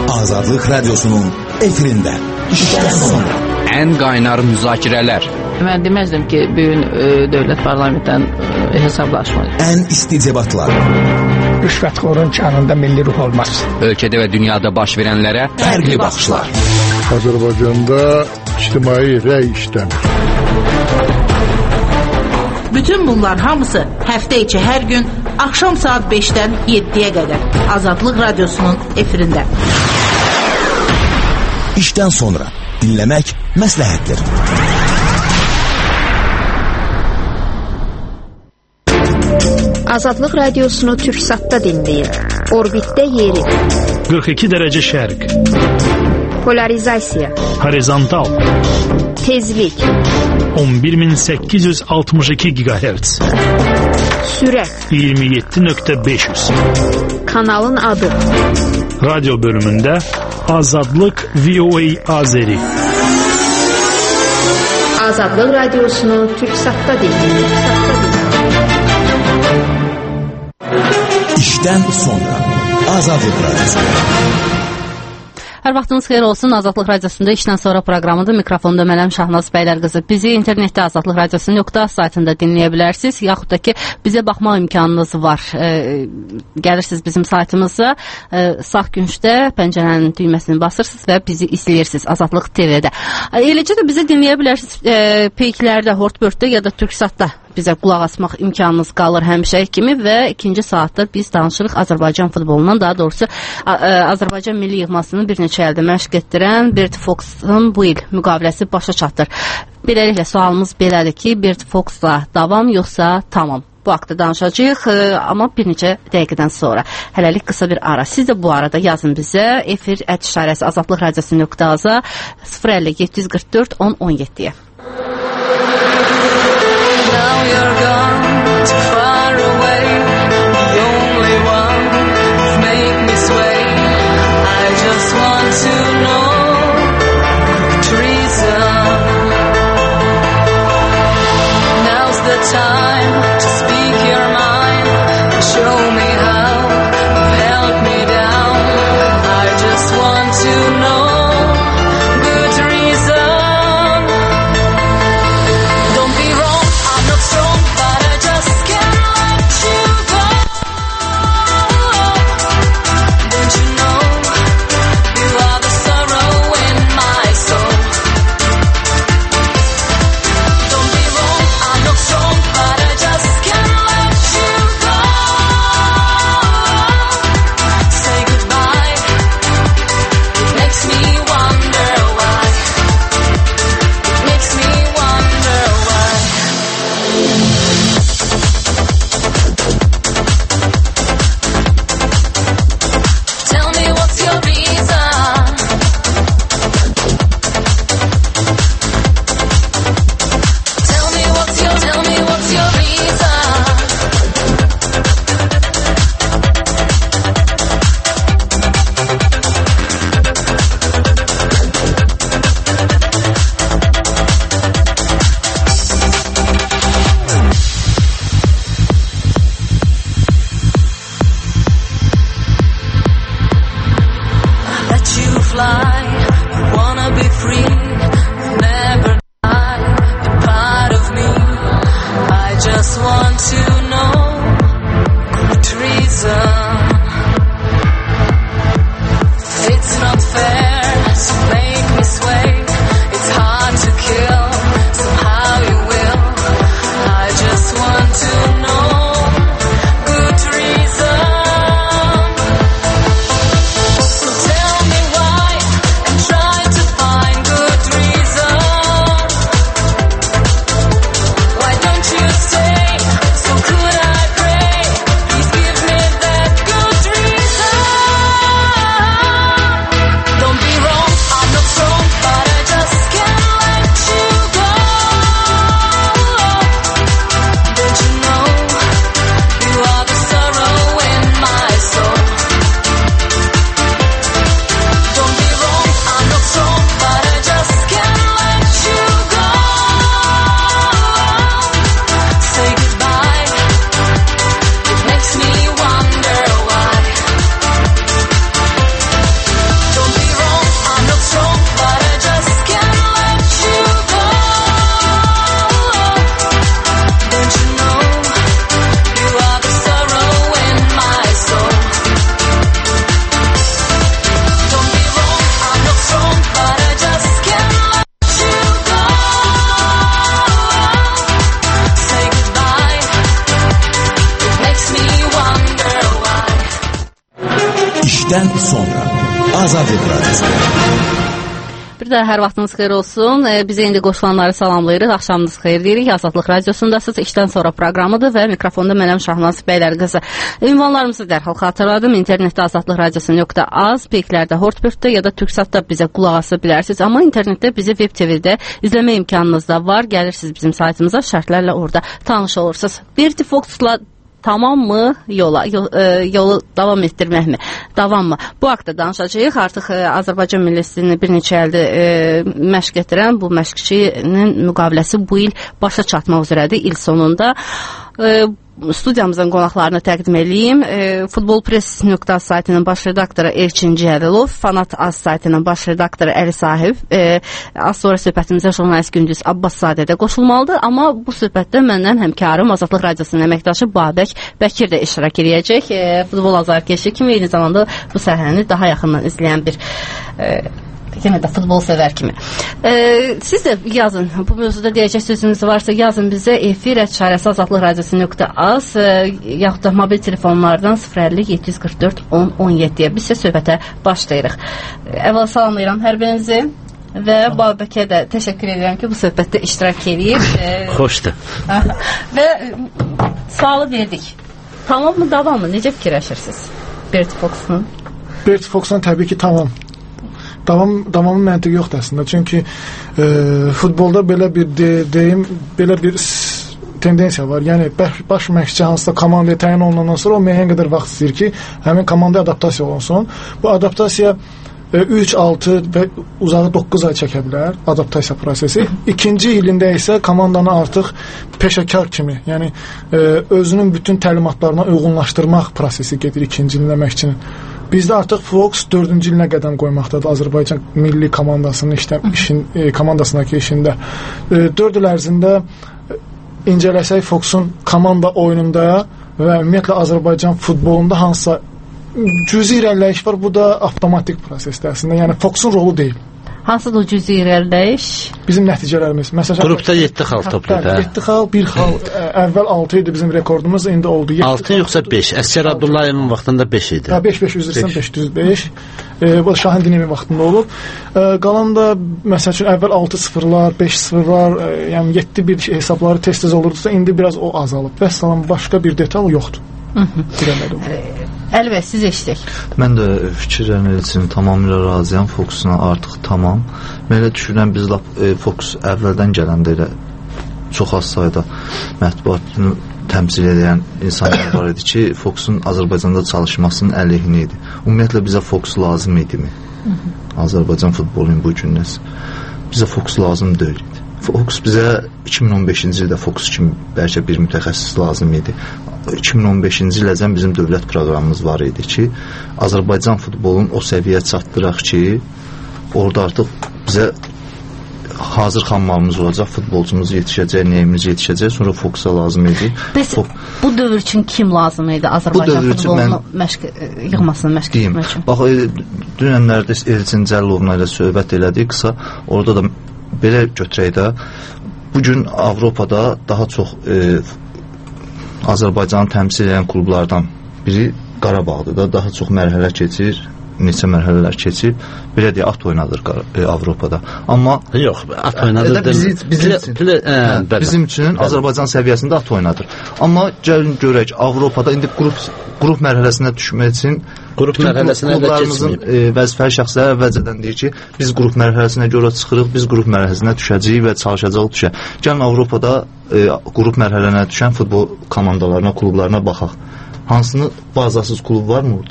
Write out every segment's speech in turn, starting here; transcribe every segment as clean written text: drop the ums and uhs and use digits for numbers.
Azadlık Radyosu'nun efirinde. İşten sonra. En kaynar müzakirələr. Mən deməzdim ki, bugün dövlət parlamentdən hesablaşmalı. En isticebatlar. Rüşvətxorun canında milli ruh olmaz. Ölkədə və dünyada baş verənlərə Fərqli baxışlar. Azərbaycanda ictimai rəy işləmir. Bütün bunlar hamısı həftə içi hər gün axşam saat 5-dən 7-yə qədər Azadlıq Radyosu'nun efirində. İşten sonra dinlemek məsləhətdir. Azadlıq Radiosunu Türksat'ta dinleyin. Orbitdə yeri. 42 dərəcə şərq. Polarizasiya. Horizontal. Tezlik. 11862 GHz. Sürət. 27.500. Kanalın adı. Radyo bölümündə Azadlıq VOA Azeri. Azadlıq Radiosunu Türksat'ta dinleyin. İşten sonra Azadlık Radyosu. Hər vaxtınız xeyir olsun. Azadlıq Radiosunda işdən sonra proqramıdır. Mikrofonda mənəm Şahnaz Bəylərqızı. Bizi internetdə Azadlıq Radiosu.com saytında dinləyə bilərsiniz. Yaxud da ki, bizə baxmaq imkanınız var. Gəlirsiniz bizim saytımıza. Sağ küncdə pəncərənin düyməsini basırsınız və bizi izləyirsiniz Azadlıq TV-də. Eləcə də bizi dinləyə bilərsiniz peyklərdə, Hortbörddə ya da Türksatda. Bizə qulaq asmaq imkanınız qalır həmişə kimi və ikinci saatda biz danışırıq Azərbaycan futbolundan, daha doğrusu Azərbaycan milli yığmasını bir neçə ildə məşq etdirən Berti Fox'un bu il müqaviləsi başa çatır. Beləliklə sualımız belədir ki, Berti Fox'la davam yoxsa tamam? Bu haqda danışacağıq, amma bir neçə dəqiqədən sonra. Hələlik qısa bir ara. Siz də bu arada yazın bizə. Efir @işarəsi Azadlıq Radiosu.az 050 744 10 17-yə. You're gone too far away, the only one who's made me sway. I just want to know the reason. Now's the time to speak your mind and show me how you've held me down. I just want to know good reason. Don't be wrong, I'm not strong, but I just can't let you go. Don't you know you are the sorrow in my soul? Don't be wrong, I'm not strong, but I just can't let you go. Say goodbye, it makes me wonder why. It makes me wonder why. Tell me what's your reason. Tell me what's your reason. Let you fly, wanna be free, never die, you're part of me. I just want to know good reason. It's not fair to make me sway, it's hard to kill, somehow you will. I just want to know good reason. So tell me why and try to find good reason. Why don't you say, so could I pray? Please give me that good reason. Don't be wrong, I'm not işdən sonra Azadlıq Radyosu. Bir daha hər vaxtınız xeyir olsun. Bizə indi qoşulanları salamlayırıq. Axşamınız xeyir deyirik. Azadlıq Radiosundasınız. İşdən sonra proqramıdır və mikrofonda mənəm Şahnaz Bəylər qızı. Ünvanlarımızı dərhal xatırladım. İnternetdə Azadlıq Radiosu.az, peyklərdə, Hortbürtdə ya da Türksatda bizə qulaq asa bilərsiniz. Amma internetdə bizi Web TV-də izləmə imkanınız da var. Gəlirsiniz bizim saytımıza, şərtlərlə orada tanış olursunuz. Berti Fox'la tamam mı yolu davam etdirmək mi? Davam mı? Bu haqda danışacağıq. Artıq Azərbaycan millisini bir neçə ildir məşq etdirən bu məşqçinin müqaviləsi bu il başa çatmaq üzrədir, il sonunda. Studiyamızın qonaqlarını təqdim edeyim. Futbolpress.az saytının baş redaktoru Elçin Cərilov, Fanat.az saytının baş redaktoru Əli Sahib. Az sonra söhbətimizə jurnalist Gündüz Abbaszadə də qoşulmalıdır. Amma bu söhbətdə məndən həmkarım Azadlıq Radiosunun əməkdaşı Babək Bəkir də iştirak edəcək. Futbol azarkeşi kimi eyni zamanda bu səhnəni daha yaxından izləyən bir yenə də futbol sevər kimi. Siz də yazın, bu mövzuda deyəcək sözünüz varsa yazın bizə efir@azadlıqradiosu.az yaxud da mobil telefonlardan 050-744-10-17-yə. Biz isə söhbətə başlayırıq. Əvvəl salamlayıram hər birinizi və Babəkə də təşəkkür edirəm ki, bu söhbətdə iştirak edir. Xoşdur. Və sualı verdik. Tamam mı, davam mı? Necə fikirləşirsiniz? Berti Fox'un? Berti Fox'un təbii ki, tamam. Davamın məntiqi yoxdur əslində. Çünki futbolda belə bir belə bir tendensiya var. Yəni baş məşqçi hansısa komandaya təyin olunandan sonra o müəyyən qədər vaxt istəyir ki, həmin komandaya adaptasiya olunsun. Bu adaptasiya 3-6 və uzağı 9 ay çəkə bilər adaptasiya prosesi. İkinci ilində isə komandanı artıq peşəkar kimi, yəni özünün bütün təlimatlarına uyğunlaşdırmaq prosesi gedir ikinci ilində məşqçinin. Bizdə artıq Fox 4-cü ilinə qədəm qoymaqdadır Azərbaycan milli komandasının komandasındakı işində. 4 il ərzində incələsək Fox'un komanda oyununda və ümumiyyətlə Azərbaycan futbolunda hansısa cüzi irəliləyiş var. Bu da avtomatik prosesdir əslində. Yəni Fox'un rolu deyil. Hansıdır o cüzi irəliləyiş? Bizim nəticələrimiz. Məsələn, qrupda 7 xal toplaydı. 7 xal, 1 xal. Əvvəl 6 idi bizim rekordumuz, indi oldu 7. 6 yoxsa 5. Əsgər Abdullayevin vaxtında 5 idi. 5 üzrsən 505. Bu Şahin Diniyevin vaxtında olub. Qalan da məsəl üçün əvvəl 6-0-lar, 5-0-lar, yəni 7-1 hesabları tez-tez olurdusa, indi biraz o azalıb. Və salam başqa bir detal yoxdur. Əli bəy, siz eşitək. Mən də fikirlərim üçün tamamilə razıyam. Fox'una artıq tamam. Mən elə düşünürəm, biz Fox əvvəldən gələndə elə çox az sayda mətbuatını təmsil edən insanlar var idi ki, Fox'un Azərbaycanda çalışmasının əleyhinə idi. Ümumiyyətlə bizə Fox lazım idimi? Azərbaycan futbolunun bu gündən bizə Fox lazım deyil idi. Fox bizə 2015-ci ildə Fox kimi bəlkə bir mütəxəssis lazım idi. 2015-ci iləcən bizim dövlət proqramımız var idi ki, Azərbaycan futbolunun o səviyyə çatdıraq ki, orada artıq bizə hazır xammalımız olacaq, futbolcumuz yetişəcək, neyimiz yetişəcək, sonra Fox'a lazım idi. Bu dövr üçün kim lazım idi Azərbaycan futbolunu yığmasını məşq etmək üçün? Bax, dünənlərdə Elçin Cəllovla ilə söhbət elədik, qısa, orada da belə götürək də, bugün Avropada daha çox Azərbaycanı təmsil edən klublardan biri Qarabağdır da, daha çox mərhələ keçir, neçə mərhələlər keçib, belə deyə at oynadır Avropada. Amma yox, at oynadır bizim üçün Azərbaycan səviyyəsində at oynadır. Amma gəlin görək, Avropada indi qrup mərhələsinə düşmək üçün klublarımızın vəzifəli şəxsləri əvvəlcədən deyir ki, biz qrup mərhələsinə görə çıxırıq, biz qrup mərhələsinə düşəcəyik və çalışacaq düşək. Gəlin Avropada qrup mərhələsinə düşən futbol komandalarına, klublarına baxaq. Hansını bazasız klub var mı orada?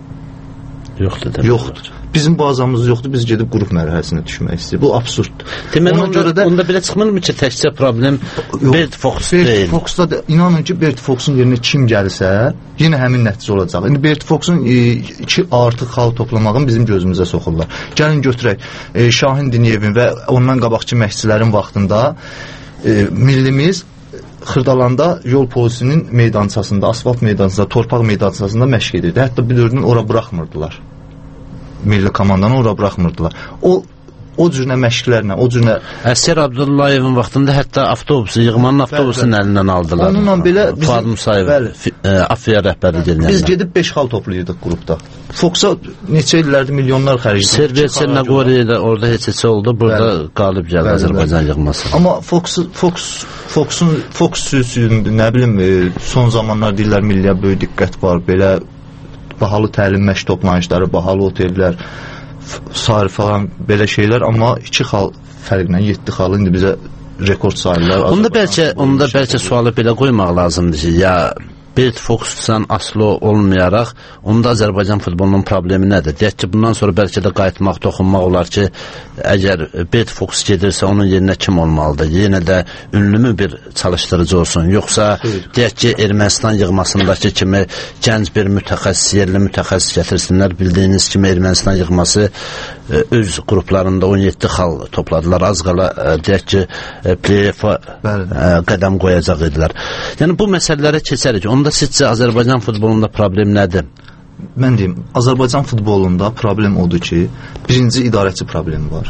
Yoxdur. Bizim bazamız yoxdur, biz gedib qrup mərhələsinə düşmək istəyir. Bu absurddur. Deməli, onda belə çıxmırmı ki, təkcə problem Berti Fox deyil? Berti Fox'da inanın ki, Berti Fox'un yerinə kim gəlirsə, yenə həmin nəticə olacaq. İndi Berti Fox'un 2 artıq xal toplamağın bizim gözümüzə soxurlar. Gəlin götürək, Şahin Diniyevin və ondan qabaqçı məşqçilərin vaxtında millimiz Xırdalanda yol polisinin meydançasında, asfalt meydançasında, torpaq meydançasında məşq edirdi. Hətta bir dördün ora buraxmırdılar. Milli komandanı ora buraxmırdılar. O o cürünə məşqlərlə, o cürünə Əsgər Abdullayevin vaxtında hətta avtobusu, yığmanın avtobusunun əlindən aldılar. Onunla belə Fuad Musayev Afiya rəhbərlik edən. Biz gedib 5 xal toplayırdıq qrupda. Foxa neçə illərdir milyonlar xərclədik. Serbiya Çernogoriya orada heç oldu, burada qalib gəldi Azərbaycan yığması. Amma Fox sürüsündə nə bilim son zamanlar deyirlər milliyə böyük diqqət var, belə bahalı təlim məşq toplanışları, bahalı otellər, sarı falan belə şeylər, amma 2 xal fərqlə 7 xal indi bizə rekord sayırlar. Onda bəlkə sualı belə qoymaq lazımdır ki, ya Bert Foxdan asılı olmayaraq, onda Azərbaycan futbolunun problemi nədir? Deyək ki, bundan sonra bəlkə də qayıtmaq, toxunmaq olar ki, əgər Bert Fox gedirsə, onun yerinə kim olmalıdır? Yenə də ünlümü bir çalışdırıcı olsun, yoxsa deyək ki, Ermənistan yığmasındakı kimi gənc bir mütəxəssis, yerli mütəxəssis gətirsinlər. Bildiyiniz kimi Ermənistan yığması öz qruplarında 17 xal topladılar. Az qala deyək ki, play-off'a qədəm qoyacaq idilər. Yəni, bu məsələlərə keçərik. Onda sizcə Azərbaycan futbolunda problem nədir? Mən deyim, Azərbaycan futbolunda problem odur ki, birinci idarəçi problemi var.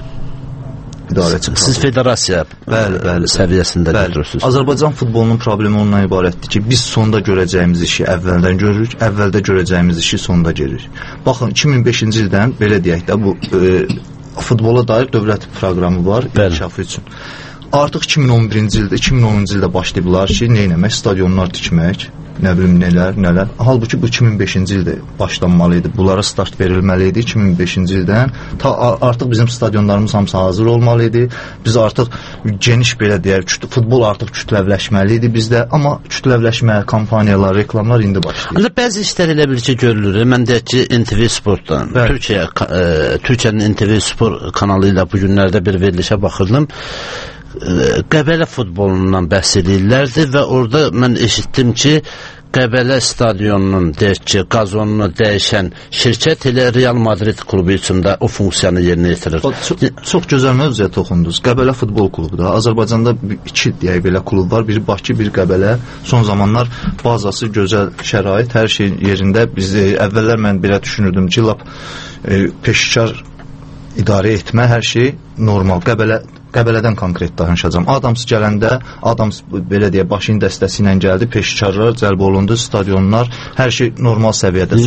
Siz federasiya səviyyəsində görürsünüz. Azərbaycan futbolunun problemi ondan ibarətdir ki, biz sonda görəcəyimiz işi əvvəldən görürük, əvvəldə görəcəyimiz işi sonda görürük. Baxın, 2005-ci ildən, belə deyək də, bu futbola dair dövlət proqramı var, inkişafı üçün. Artıq 2011-ci ildə, 2010-cu ildə başlayıblar ki, neynəmək, stadionlar tikmək, nə bilim nələr. Halbuki bu 2005-ci ildə başlanmalı idi. Bunlara start verilməli idi 2005-ci ildən. Artıq bizim stadionlarımız hamısı hazır olmalı idi. Biz artıq geniş belə deyək, futbol artıq kütləvləşməli idi bizdə. Amma kütləvləşmə, kampaniyalar, reklamlar indi başlayır. Bəzi işlər elə bil ki, görülür. Mən deyək ki, NTV Sportdan, Türkiyənin NTV Sport kanalı ilə bu günlərdə bir verilişə baxırdım. Qəbələ futbolundan bəhs edirlərdi və orada mən eşitdim ki, Qəbələ stadionunun deyək ki, qazonunu dəyişən şirkət elə Real Madrid klubu üçün də o funksiyanı yerinə yetirir. Çox gözəl mövzuya toxundunuz. Qəbələ futbol klubu da. Azərbaycanda 2 deyək belə klub var. Biri Bakı, biri Qəbələ. Son zamanlar bazası gözəl şərait, hər şey yerində. Biz əvvəllər mən belə düşünürdüm ki, lap peşkar idarə etmə, hər şey normal. Qəbələdən konkret danışacağam. Adams gələndə, Adams belə deyə başın dəstəsi ilə gəldi, peşkarlar cəlb olundu, stadionlar, hər şey normal səviyyədə.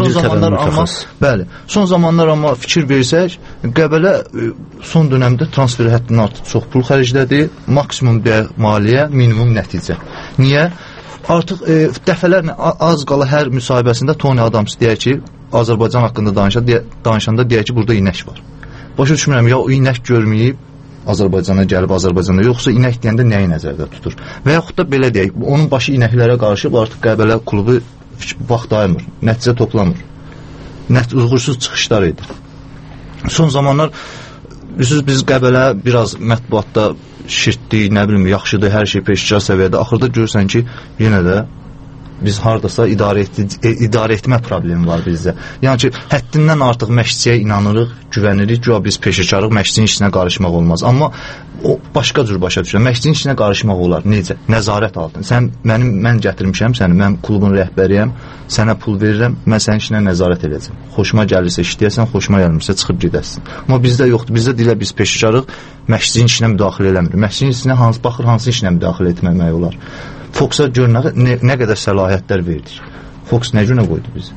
Son zamanlar amma fikir versək, Qəbələ son dönəmdə transfer həddindən artıq çox pul xərclədi, maksimum maliyyə, minimum nəticə. Niyə? Artıq dəfələrlə az qala hər müsahibəsində Tony Adams deyək ki, Azərbaycan haqqında danışanda deyək ki, burada inək var. Başa düşmürəm, ya o inək görməyib Azərbaycana gəlib, Azərbaycanda yoxsa inək deyəndə nəyi nəzərdə tutur? Və yaxud da belə deyək, onun başı inəklərə qarışıb, artıq Qəbələ klubu vaxt ayırmır, nəticə toplamır, uğursuz çıxışlar edir. Son zamanlar biz Qəbələ biraz mətbuatda şirtdik, nə bilim, yaxşıdır, hər şey peşkar səviyyədə, axırda görürsən ki, yenə də biz haradasa idarə etmə problemi var bizdə. Yəni ki, həddindən artıq məşqçiyə inanırıq, güvənirik ki, biz peşəkarıq, məşqçinin işinə qarışmaq olmaz. Amma o başqa cür başa düşür. Məşqçinin işinə qarışmaq olar. Necə? Nəzarət altında. Mən gətirmişəm səni, mən klubun rəhbəriyəm, sənə pul verirəm, mən sənin işinə nəzarət edəcəm. Xoşuma gəlirsə işləyəsən, xoşuma gəlmirsə çıxıb gedəsən. Amma bizdə yoxdur. Bizdə deyirlər biz peşəkarıq, məşqçinin işinə müdaxilə eləmirik. Məşqçinin işinə baxır hansı işinə müdaxilə etməmək olar. Foxa gör nə qədər səlahiyyətlər verdik. Fox nə günə qoydu bizi?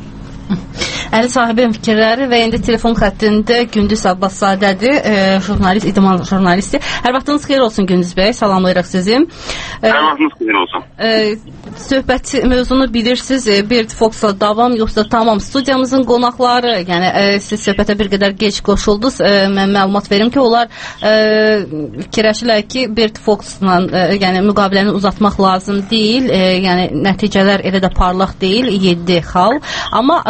Əli sahibinin fikirləri və indi telefon xəttində Gündüz Abbaszadədir, jurnalist, idman jurnalisti. Hər vaxtınız xeyir olsun Gündüz bəy, salamlayırıq sizi. Hər vaxtınız xeyir olsun. Söhbət mövzunu bilirsiniz, Bert Foxla davam, yoxsa tamam. Studiyamızın qonaqları, yəni siz söhbətə bir qədər gec qoşuldunuz, mən məlumat verim ki, onlar fikirləşirlər ki, Bert Foxla yəni müqaviləni uzatmaq lazım deyil, yəni nəticələr elə də parlaq deyil, 7 xal, amma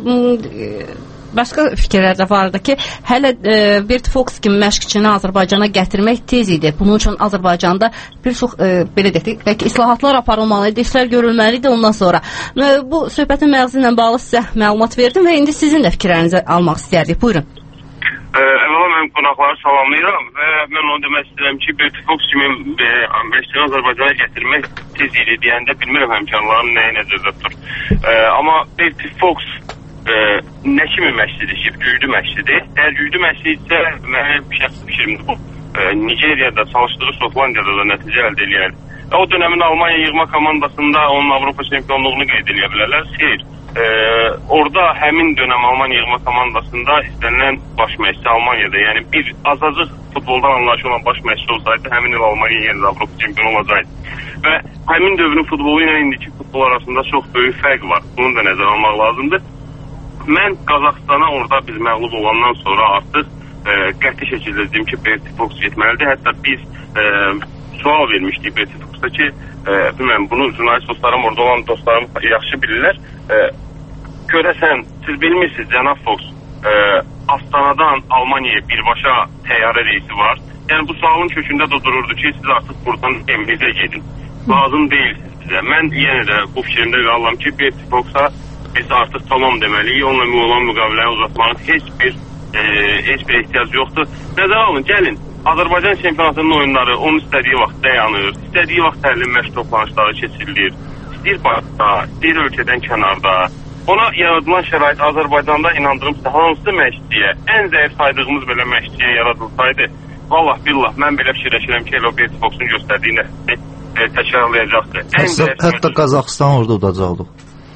başqa fikirlər də vardı ki, hələ Bert Fox kimi məşqçini Azərbaycana gətirmək tez idi. Bunun üçün Azərbaycanda bir çox, belə deyək, bəlkə islahatlar aparılmalı idi, işlər görülməli idi ondan sonra. Bu söhbətin məğzi ilə bağlı sizə məlumat verdim və indi sizin də fikirlərinizi almaq istəyərdik. Buyurun. Əvvəla mən qonaqları salamlayıram və mən onu demək istəyirəm ki, Bert Fox kimi məşqçini Azərbaycana gətirmək tez idi deyəndə bilmirəm həmkarların nəyə nəzərdə tutur. Amma Bert Fox nə kimi məşqçidir ki, güclü məşqçidir. Əgər güclü məşqçidirsə, mənim şəxsi fikrimdir bu. Nigeriyada, çalışdığı Şotlandiyada da nəticə əldə eləyər. O dönemin Almanya yığma komandasında onun Avropa şampiyonluğunu qeyd edə bilərlər. Xeyr. Orada həmin dönem Almanya yığma komandasında istənilən baş məşqçi Almanyada, yəni bir azacıq futboldan anlayışı olan baş məşqçi olsaydı, həmin il Almanya yenə Avropa şampiyonu olacaqdı. Və həmin dövrün futbolu ilə indiki futbol arasında çox böyük fərq var. Bunu da nəzərə almaq lazımdır. Mən Qazaxstana orada biz məğlub olandan sonra artıq qəti şəkildə dedim ki, Berti Fox getməlidir. Hətta biz sual vermişdik Berti Fox'a ki, bilməm, bunu jurnalist dostlarım, orada olan dostlarım yaxşı bilirlər. Görəsən, siz bilmirsiniz, Cənab Fox, Astana'dan Almanya'ya birbaşa təyyarə reysi var. Yəni bu sualın kökündə də dururdu ki, siz artıq buradan emrizə gedin. Lazım deyilsiniz sizə. Mən yenə də bu fikrimdə qalıram ki, Berti Fox'a biz artıq tamam deməliyik. Onunla olan müqaviləni uzatmanın heç bir ehtiyac yoxdur. Nəzərə alın, gəlin. Azərbaycan çempionatının oyunları onun istədiyi vaxt dayanır, istədiyi vaxt təlim məşq toplanışları keçirilir. İstəyir başda, istəyir ölkədən kənarda. Ona yaradılan şərait Azərbaycanda inandırım sizə hansı məşqçiyə, ən zəif saydığımız belə məşqçiyə yaradılsaydı, vallah billah, mən belə fikirləşirəm ki, Berti Fox'un göstərdiyi nəticəni təkrarlayacaqdır. Hətta Qazaxstan orada udacaqdıq.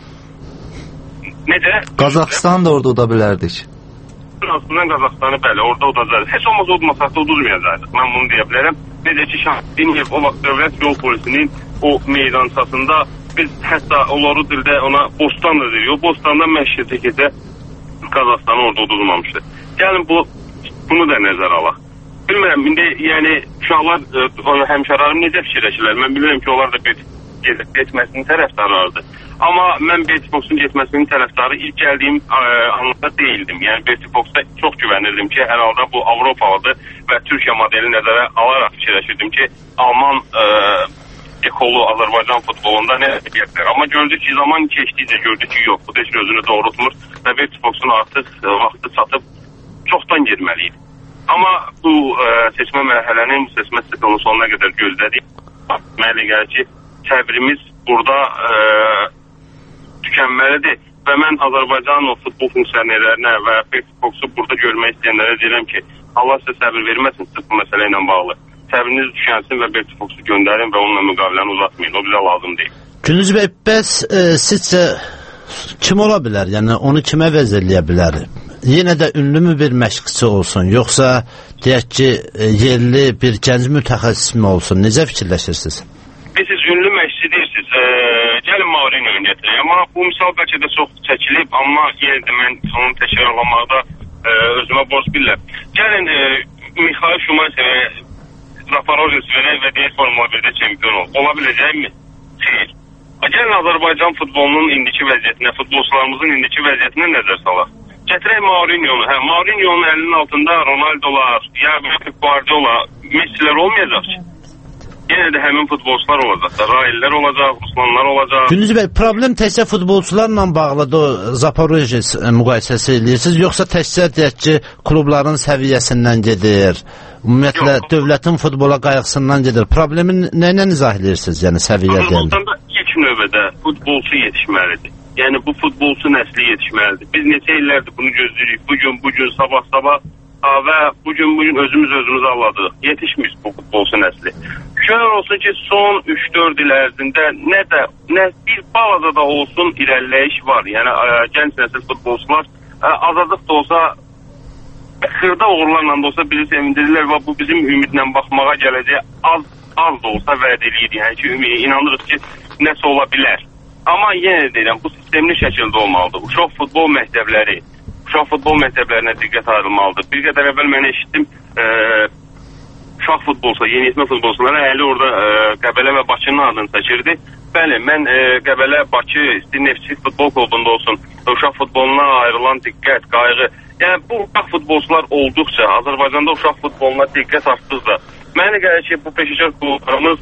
Necə? Qazaxstan da orada uda bilərdik. Fransızdan Qazaxstanı bəli, orada udacaqdı. Heç olmasa udmasaqda udulmayacaqdıq. Mən bunu deyə bilərəm. Necə ki, Şahbiniyev o vaxt Dövlət Yol Polisinin o meydançasında biz hətta onları dildə ona Bostan da deyirik. O Bostan'da məşqçi Qazaxstanı orada udulmamışdı. Gəlin bunu da nəzərə alaq. Bilmirəm, indi yəni uşaqlar, həmşəralarım necə fikirləşirlər? Mən bilirəm ki, onlar da getməsinin tərəfdarlarıdır. Amma mən Berti Fox'un getməsinin tərəfdarı ilk gəldiyim anlamda deyildim. Yəni Berti Fox'a çox güvənirdim ki, hər halda bu Avropalıdır və Türkiyə modeli nəzərə alaraq fikirləşirdim ki, Alman ekolu Azərbaycan futbolunda nə edəcəklər. Amma gördük ki, zaman keçdikcə gördük ki, yox, bu da heç özünü doğrultmur və Berti Fox'un artıq vaxtı çatıb çoxdan girməliydi. Amma bu seçmə mərhələnin, bu seçmə siklonun sonuna qədər gözlədik. Mənə gəlir ki, təbrimiz burada tükənməlidir və mən Azərbaycanın o futbol funksionerlərinə və Berti Fox'u burada görmək istəyənlərə deyirəm ki, Allah sizə səbir verməsin siz bu məsələ ilə bağlı. Səbriniz düşənsin və Berti Fox'u göndərin və onunla müqaviləni uzatmayın. O bizə lazım deyil. Gündüz bəy, bəs sizcə kim ola bilər? Yəni onu kimə vəz eləyə bilər? Yenə də ünlü bir məşqçi olsun, yoxsa deyək ki, yerli bir gənc mütəxəssis mi olsun? Necə fikirləşirsiniz? Siz ünlü məşqçi deyirsiniz, gəlin Mourinho'yu gətirək. Amma bu misal bəlkə də çox çəkilib, amma yenə də mən onu təkrarlamaqda özümə borc bilirəm. Gəlin Mikhail Şumayevə Zaporojets verək və deyək Formula 1-də çempion ol. Ola biləcəkmi? Xeyr. Gəlin Azərbaycan futbolunun indiki vəziyyətinə, futbolçularımızın indiki vəziyyətinə nəzər salaq. Gətirək Mourinho'nu. Mourinho'nun əlinin altında Ronaldo'lar, ya Guardiola, Messi'lər olmayacaq ki. Yenə də həmin futbolçular olacaq da, Raillər olacaq, Ruslanlar olacaq. Gündüz bəy, problem təkcə futbolçularla bağlıdır, Zaporojets müqayisəsi edirsiniz, yoxsa təkcə deyək ki, klubların səviyyəsindən gedir, ümumiyyətlə dövlətin futbola qayğısından gedir. Problemi nə ilə izah edirsiniz, yəni səviyyə deyil? İlk növbədə futbolçu yetişməlidir. Yəni bu futbolçu nəsli yetişməlidir. Biz neçə illərdir bunu gözləyirik. Bugün, sabah və bugün özümüz alladıq. Yetişmiş bu futbolçu nəsli. Şöyle olsun ki, son 3-4 il ərzində nə bir balaca da olsun irəliləyiş var. Yəni gənc nəsil futbolçular azadlıq da olsa, xırda uğurlarla da olsa bizi sevindirirlər və bu bizim ümidlə baxmağa gələcək az da olsa vəd eləyir. Yəni ki, inanırıq ki, nəsə ola bilər. Amma yenə deyirəm, bu sistemli şəkildə olmalıdır. Uşaq futbol məktəblərinə diqqət ayrılmalıdır. Bir qədər əvvəl mən eşitdim, uşaq futbolçular, yeniyetmə futbolçulara əli orada Qəbələ və Bakının adını çəkirdi. Bəli, mən Qəbələ, Bakı, Neftçi futbol klubunda olsun, uşaq futboluna ayrılan diqqət, qayğı. Yəni bu uşaq futbolçular olduqca, Azərbaycanda uşaq futboluna diqqət artdıqca, mənə gəlir ki, bu peşəkar klublarımız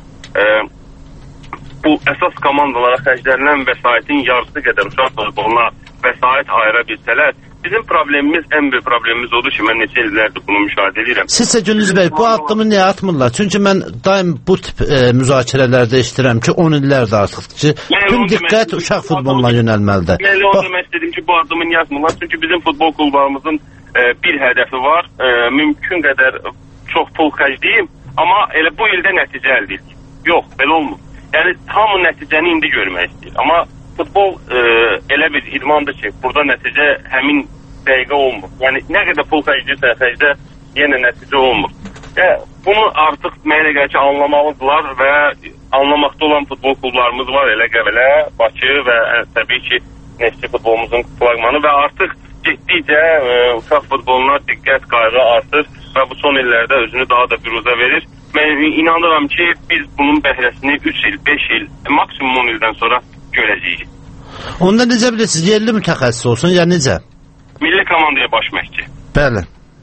bu əsas komandalara xərclənilən vəsaitin yarısı qədər uşaq futboluna vəsait ayıra bilsələr, bizim problemimiz, ən böyük problemimiz odur ki, mən neçə illərdir bunu müşahidə edirəm. Sizcə Gündüz bəy, bu addımı niyə atmırlar? Çünki mən daim bu tip müzakirələrdə iştirəm ki, 10 illərdir artıqdır ki, bütün diqqət uşaq futboluna yönəlməlidir. Yəni, onu demək istədim ki, bu addımı niyə atmırlar? Çünki bizim futbol klublarımızın bir hədəfi var, mümkün qədər çox pul xərcləyim, amma elə bu ildə nəticə əldə edim. Yox, belə olmur. Yəni hamı nəticəni indi görmək istəyir. Amma futbol elə bir idmandır ki, burada nəticə həmin dəqiqə olmur. Yəni nə qədər pul xərcləyirsə, yenə nəticə olmur. Bunu artıq mənə gəlir ki, anlamalıdırlar və anlamaqda olan futbol klublarımız var, elə Qəbələ, Bakı və təbii ki, Neftçi futbolumuzun flaqmanı və artıq getdikcə uşaq futboluna diqqət, qayğı artır və bu son illərdə özünü daha da büruzə verir. Mən inanıram ki, biz bunun bəhrəsini 3 il, 5 il, maksimum 10 ildən sonra görəcəyik. Onda necə bilirsiniz, yerli mütəxəssis olsun, ya necə? Milli komandaya baş məşqçi. Bəli.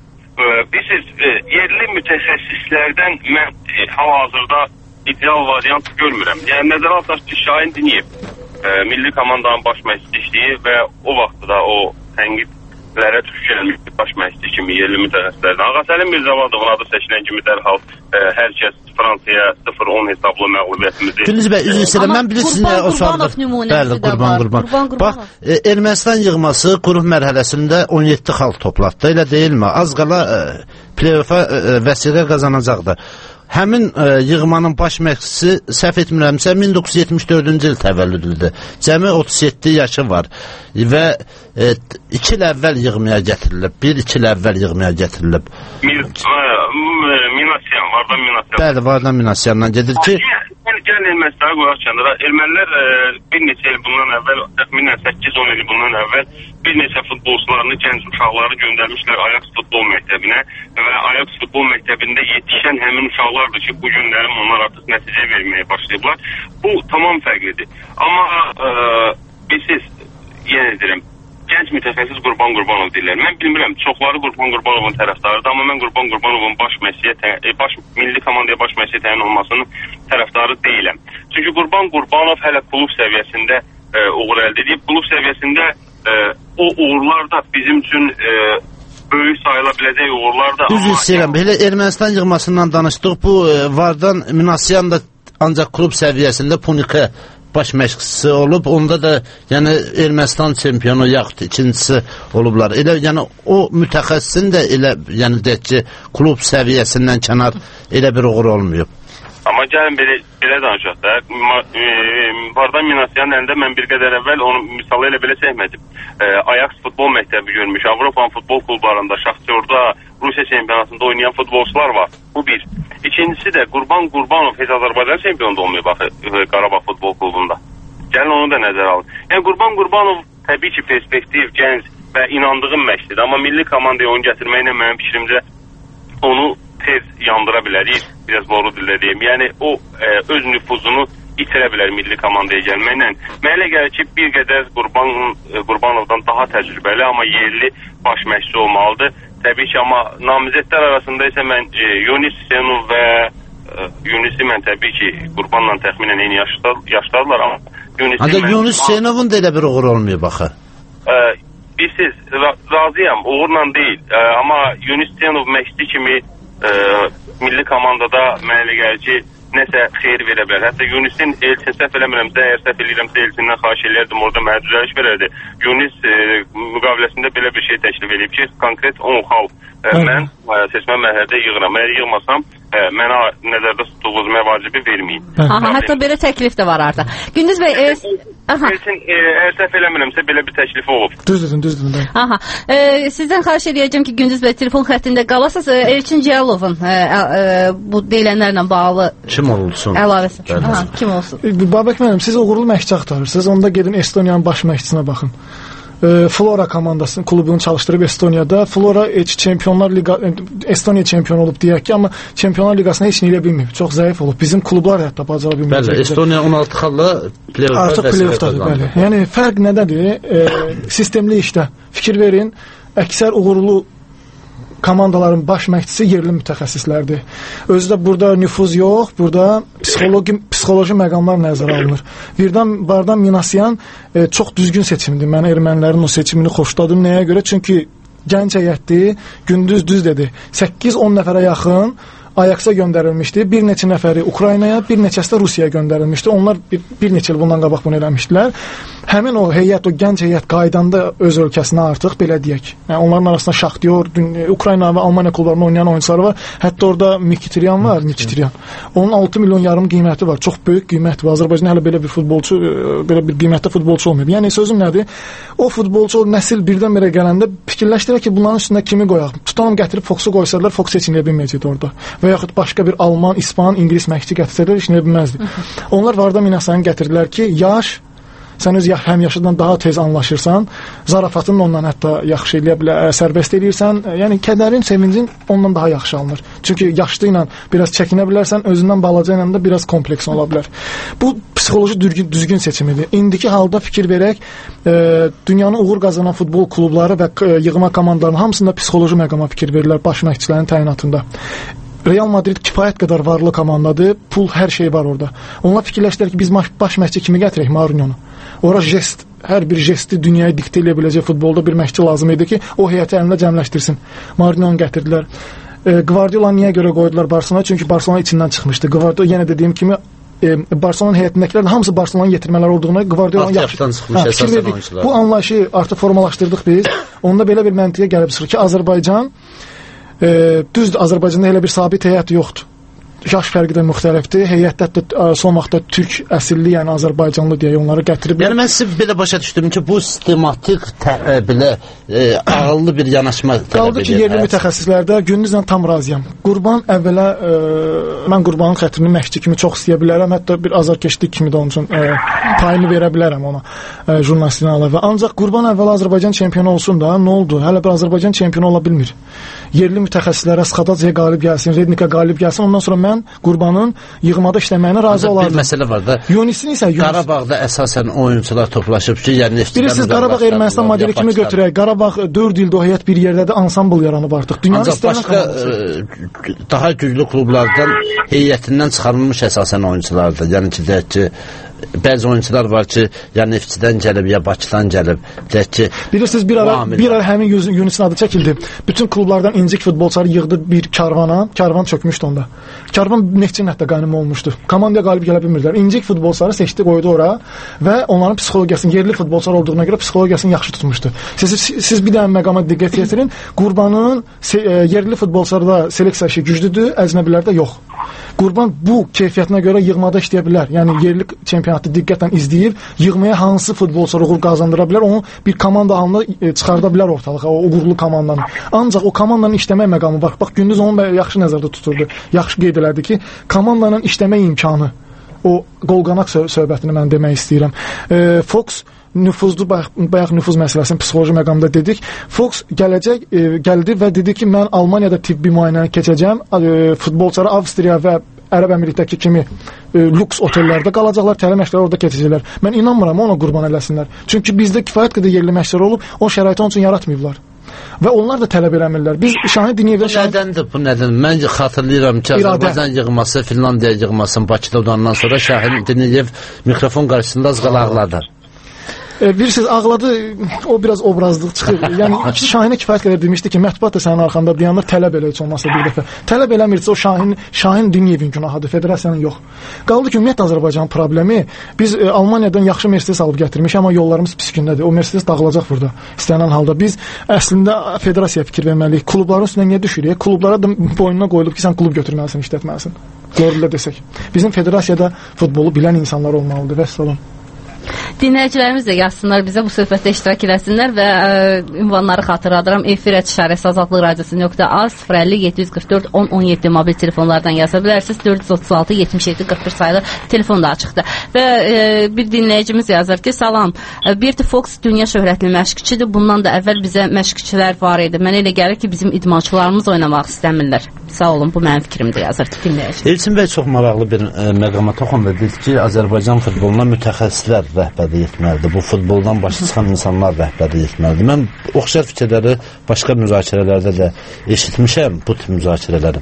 Biz yerli mütəxəssislərdən mən hal-hazırda ideal variant görmürəm. Yəni nəzərə alsaq ki, Şahin Diniyev milli komandanın baş məşqçisi işləyir və o vaxtda o tənqidlərə tuş gəlmiş baş məşqçi kimi yerli mütəxəssislərdən. Ağasəlim Mirzavadovun adı seçilən kimi dərhal hər kəs Fransaya 0-10 hesablı məğlubiyyətimizi... Gündüz bəy, üzr istəyirəm, mən bilirsiniz o sordur. Bəli, Qurban. Bax, Ermənistan yığması qrup mərhələsində 17 xal toplatdı, elə deyilmi? Az qala play-off'a vəsiqə qazanacaqdır. Həmin yığmanın baş məşqçisi, səhv etmirəmsə, 1974-cü il təvəllüdüdür. Cəmi 37 yaşı var və 2 il əvvəl yığmaya gətirilib. 1-2 il əvvəl yığmaya gətirilib. Minasyan, Vardan Minasyan. Bəli, Vardan Minasyandan gedir ki... Gəlin Ermənistan'a qoyaq kənara. Ermənilər bir neçə il bundan əvvəl, təxminən 8-10 il bundan əvvəl bir neçə futbolçularını, gənc uşaqları göndərmişlər Ajax futbol məktəbinə və Ajax futbol məktəbində yetişən həmin uşaqlardır ki, bu günlərim onlar artıq nəticə verməyə başlayıblar. Bu tamam fərqlidir. Amma bilirsiniz, yenə deyirəm, gənc mütəxəssis Qurban Qurbanov deyirlər. Mən bilmirəm, çoxları Qurban Qurbanovun tərəfdarıdır, amma mən Qurban Qurbanovun milli komandaya baş məşqçiyə təyin olmasının tərəfdarı deyiləm. Çünki Qurban Qurbanov hələ klub səviyyəsində uğur əldə edib. Klub səviyyəsində o uğurlar da bizim üçün böyük sayıla biləcək uğurlar da. Düz istəyirəm, elə Ermənistan yığmasından danışdıq. Bu Vardan Minasyan da ancaq klub səviyyəsində Punikə baş məşqçisi olub, onda da yəni Ermənistan çempionu yaxud ikincisi olublar. Elə yəni o mütəxəssisin də elə yəni deyək ki, klub səviyyəsindən kənar elə bir uğur olmayıb. Amma gəlin belə danışaq da. Vardan Minasyanın əlində mən bir qədər əvvəl onu misalı elə belə çəkmədim. Ajax futbol məktəbi görmüş, Avropanın futbol klublarında, Şaxtyorda, Rusiya çempionatında oynayan futbolçular var. Bu bir. İkincisi də Qurban Qurbanov heç Azərbaycan çempionu da olmuyor baxı Qarabağ futbol klubunda. Gəlin onu da nəzərə alın. Yəni Qurban Qurbanov təbii ki, perspektiv, gənc və inandığım məşqçidir. Amma milli komandaya onu gətirməklə mənim fikrimcə onu tez yandıra bilərik. Biraz doğru dildə deyim. Yəni o öz nüfuzunu itirə bilər milli komandaya gəlməklə. Mənə elə gəlir ki, bir qədər Qurbanovdan daha təcrübəli, amma yerli baş məşqçi olmalıdır. Təbii ki, amma namizədlər arasında isə mən Yunis Hüseynov və Yunisi mən təbii ki, Qurbanla təxminən eyni yaşlarlar, amma Yunis Hüseynovun da elə bir uğur olmuyor baxı. Bilirsiniz, razıyam, uğurla deyil. Amma Yunis Hüseynov məşqçi kimi milli komandada mənə elə gəlir ki, nəsə xeyir verə bilər. Hətta Yunisin Elçin səhv eləmirəmsə, əgər səhv eləyirəmsə Elçindən xahiş eləyərdim, orada mənə düzəliş verərdi. Yunis müqaviləsində belə bir şey təklif edib ki, konkret 10 xal mən seçmə mərhələdə yığıram. Əgər yığmasam, mənə nəzərdə tutduğunuz məvacibi verməyin. Hətta belə təklif də var artıq. Gündüz bəy, Elçin əgər səhv eləmirəmsə belə bir təklifi olub. Düzdür. Aha. Sizdən xahiş edəcəm ki, Gündüz bəy telefon xəttində qalasınız. Elçin Cəyalovun bu deyilənlərlə bağlı kim olsun? Əlavəsi. Kim olsun? Babək müəllim, siz uğurlu məşqçi axtarırsınız. Onda gedin Estoniyanın baş məşqçisinə baxın. Flora komandasının klubunu çalışdırıb Estoniyada. Flora Çempionlar Estoniya çempionu olub deyək ki, amma Çempionlar Liqasına heç nə elə bilməyib. Çox zəif olub. Bizim klublar hətta bacara bilməyəcək. Bəli, Estoniya 16 xalla artıq play-offdadır, bəli. Yəni fərq nədədir? Sistemli işdə fikir verin. Əksər uğurlu komandaların baş məşqçisi yerli mütəxəssislərdir. Özü də burada nüfuz yox, burada psixoloji məqamlar nəzərə alınır. Vardan Minasyan çox düzgün seçimdir. Mən ermənilərin o seçimini xoşladım. Nəyə görə? Çünki gənc heyətdir, Gündüz düz dedi. 8-10 nəfərə yaxın Ajaxa göndərilmişdi. Bir neçə nəfəri Ukraynaya, bir neçəsi də Rusiyaya göndərilmişdi. Onlar bir neçə il bundan qabaq bunu eləmişdilər. həmin o heyət, o gənc heyət qaydanda öz ölkəsinə artıq belə deyək. Yəni onların arasında Şaxtyor, Ukrayna və Almaniya klublarında oynayan oyunçular var. Hətta orada Mkhitaryan var, Onun 6 milyon yarım qiyməti var. Çox böyük qiymət var. Azərbaycanda hələ belə bir futbolçu, belə bir qiymətli futbolçu olmayıb. Yəni sözüm nədir? O futbolçu, o nəsil birdən-birə gələndə fikirləşdirək ki, bunların üstünə kimi qoyaq? Tutalım gətirib Foxu qoysalar, Fox heç eləyə bilməyəcəkdi orada. Və yaxud başqa bir Alman, İspan, İngilis məşqçi gətirsələr heç eləyə bilməzdi. Onlar Varda Minasanı gətirdilər ki, yaş, sən öz həm yaşından daha tez anlaşırsan, zarafatın ondan hətta yaxşı eləyə bilər, sərbəst eləyirsən, yəni kədərin, sevincin ondan daha yaxşı alınır. Çünki yaşlı ilə biraz çəkinə bilərsən, özündən balaca ilə də biraz kompleks ola bilər. Bu psixoloji düzgün seçimidir. İndiki halda fikir verək, dünyanın uğur qazanan futbol klubları və yığma komandalarının hamısında psixoloji məqama fikir verirlər baş məşqçilərin təyinatında. Real Madrid kifayət qədər varlı komandadır, pul, hər şey var orada. Onlar fikirləşdilər ki, biz baş məşqçi kimi gətirək Mourinho-nu. Ora jest, hər bir jesti dünyaya diktə edə biləcək futbolda bir məşqçi lazım idi ki, o heyəti əlində cəmləşdirsin. Mourinho-nu gətirdilər. Guardiola niyə görə qoydular Barcelona? Çünki Barcelona içindən çıxmışdı. Guardiola yenə dediyim kimi Barcelona heyətindəkilər hamısı Barcelonanın yetirmələri olduğuna Guardiola yaxşı. Bu anlayışı artıq formalaşdırdıq biz. Onda belə bir məntiqə gəlib çıxır ki, Azərbaycan düzdür, Azərbaycanda elə bir sabit heyət yoxdur. Yaş fərqi də müxtəlifdir. Heyətdə də son vaxtda türk əsilli, yəni Azərbaycanlı deyə onları gətirib. Yəni mən sizə belə başa düşdüm ki, bu sistematik belə ağıllı bir yanaşma tələb edir. Qaldı ki, yerli mütəxəssislərdə Gündüzlə tam razıyam. Qurban əvvələ mən Qurbanın xətrini məşqçi kimi çox istəyə bilərəm. Hətta bir azarkeşlik kimi də onun üçün payını verə bilərəm ona jurnalistliyin əlavə. Ancaq Qurban əvvələ Azərbaycan çempionu olsun da, nə oldu? Hələ bir Azərbaycan çempionu ola bilmir. Yerli mütəxəssislərə Skadacıya qalib gəlsin, Rednika qalib gəlsin. Ondan sonra mən Qurbanın yığmada işləməyinə razı olardım. Bir məsələ var da. Yunisin isə Qarabağda əsasən oyunçular toplaşıb ki, yəni bilirsiniz, Qarabağ Ermənistan modeli kimi götürək. Qarabağ 4 ildə o heyət bir yerdədir, ansambl yaranıb artıq. Ancaq başqa daha güclü klublardan heyətindən çıxarılmış əsasən oyunçulardır. Yəni ki, deyək ki, bəzi oyunçular var ki, ya Neftçidən gəlib, ya Bakıdan gəlib. Deyək ki, bilirsiniz, bir ara həmin Yunisin adı çəkildi. Bütün klublardan incik futbolçuları yığdı bir karvana. Karvan çökmüşdü onda. Karvan Neftçinin hətta qaynımı olmuşdu. Komandaya qalib gələ bilmirdilər. İncik futbolçuları seçdi, qoydu ora və onların psixologiyasını, yerli futbolçular olduğuna görə psixologiyasını yaxşı tutmuşdu. Siz bir dənə məqama diqqət yetirin. Qurbanın yerli futbolçularda seleksiya işi güclüdür, əcnəbilərdə yox. Qurban bu keyfiyyətinə görə yığmada işləyə bilər. Yəni yerli çempionatı diqqətlə izləyib, yığmaya hansı futbolçular uğur qazandıra bilər, onu bir komanda halında çıxarda bilər ortalığa, o uğurlu komandanı. Ancaq o komandanın işləmə məqamı var. Bax, Gündüz onu yaxşı nəzərdə tuturdu. Yaxşı qeyd elədi ki, komandanın işləmə imkanı, o qol-qanaq söhbətini mən demək istəyirəm. Fox nüfuzlu, bayaq nüfuz məsələsinin psixoloji məqamda dedik. Fox gəldi və dedi ki, mən Almaniyada tibbi müayinəni keçəcəm, futbolçuları Avstriya və Ərəb Əmirlikdəki kimi lüks otellərdə qalacaqlar, təlim məşqləri orada keçəcəklər. Mən inanmıram ona qurban eləsinlər. Çünki bizdə kifayət qədər yerli məşqçilər olub, o şəraiti onun üçün yaratmayıblar. Və onlar da tələb eləmirlər. Biz Şahin Diniyevdə Bu nədən? Mən xatırlayıram ki, Azərbaycan yığması, Finlandiya yığmasının Bakıda odandan sonra Şahin Diniyev mikrofon qarşısında az qala ağladı. Bilirsiniz, ağladı, o biraz obrazlıq çıxır. Yəni, Şahinə kifayət qədər demişdi ki, mətbuat da sənin arxanda dayanır, tələb elə heç olmasa bir dəfə. Tələb eləmirsə, o Şahin Diniyevin günahıdır, federasiyanın yox. Qaldı ki, ümumiyyətlə Azərbaycanın problemi, biz Almaniyadan yaxşı Mercedes alıb gətirmiş, amma yollarımız pis gündədir. O Mercedes dağılacaq burada, istənilən halda. Biz əslində federasiyaya fikir verməliyik. Klubların üstünə niyə düşürük? Klublara da boynuna qoyulub ki, sən klub götürməlisin, işlətməlisin. Doğru desək. Bizim federasiyada futbolu bilən insanlar olmalıdır, vəssalam. Dinləyicilərimiz də yazsınlar bizə, bu söhbətdə iştirak eləsinlər və ünvanları xatırladıram. Efir @şarəsi Azadlıq Radiosu.az 050 744 1017 mobil telefonlardan yaza bilərsiniz. 436 77 41 sayılı telefon da açıqdır. Və bir dinləyicimiz yazır ki, salam, Berti Fox dünya şöhrətli məşqçidir. Bundan da əvvəl bizə məşqçilər var idi. Mənə elə gəlir ki, bizim idmançılarımız oynamaq istəmirlər. Sağ olun, bu mənim fikrimdir, yazır dinləyici. Elçin bəy çox maraqlı bir məqama toxundu. Dedi ki, Azərbaycan futboluna mütəxəssislər rəhbərlik etməlidir. Bu futboldan başa çıxan insanlar rəhbərlik etməlidir. Mən oxşar fikirləri başqa müzakirələrdə də eşitmişəm, bu tip müzakirələri.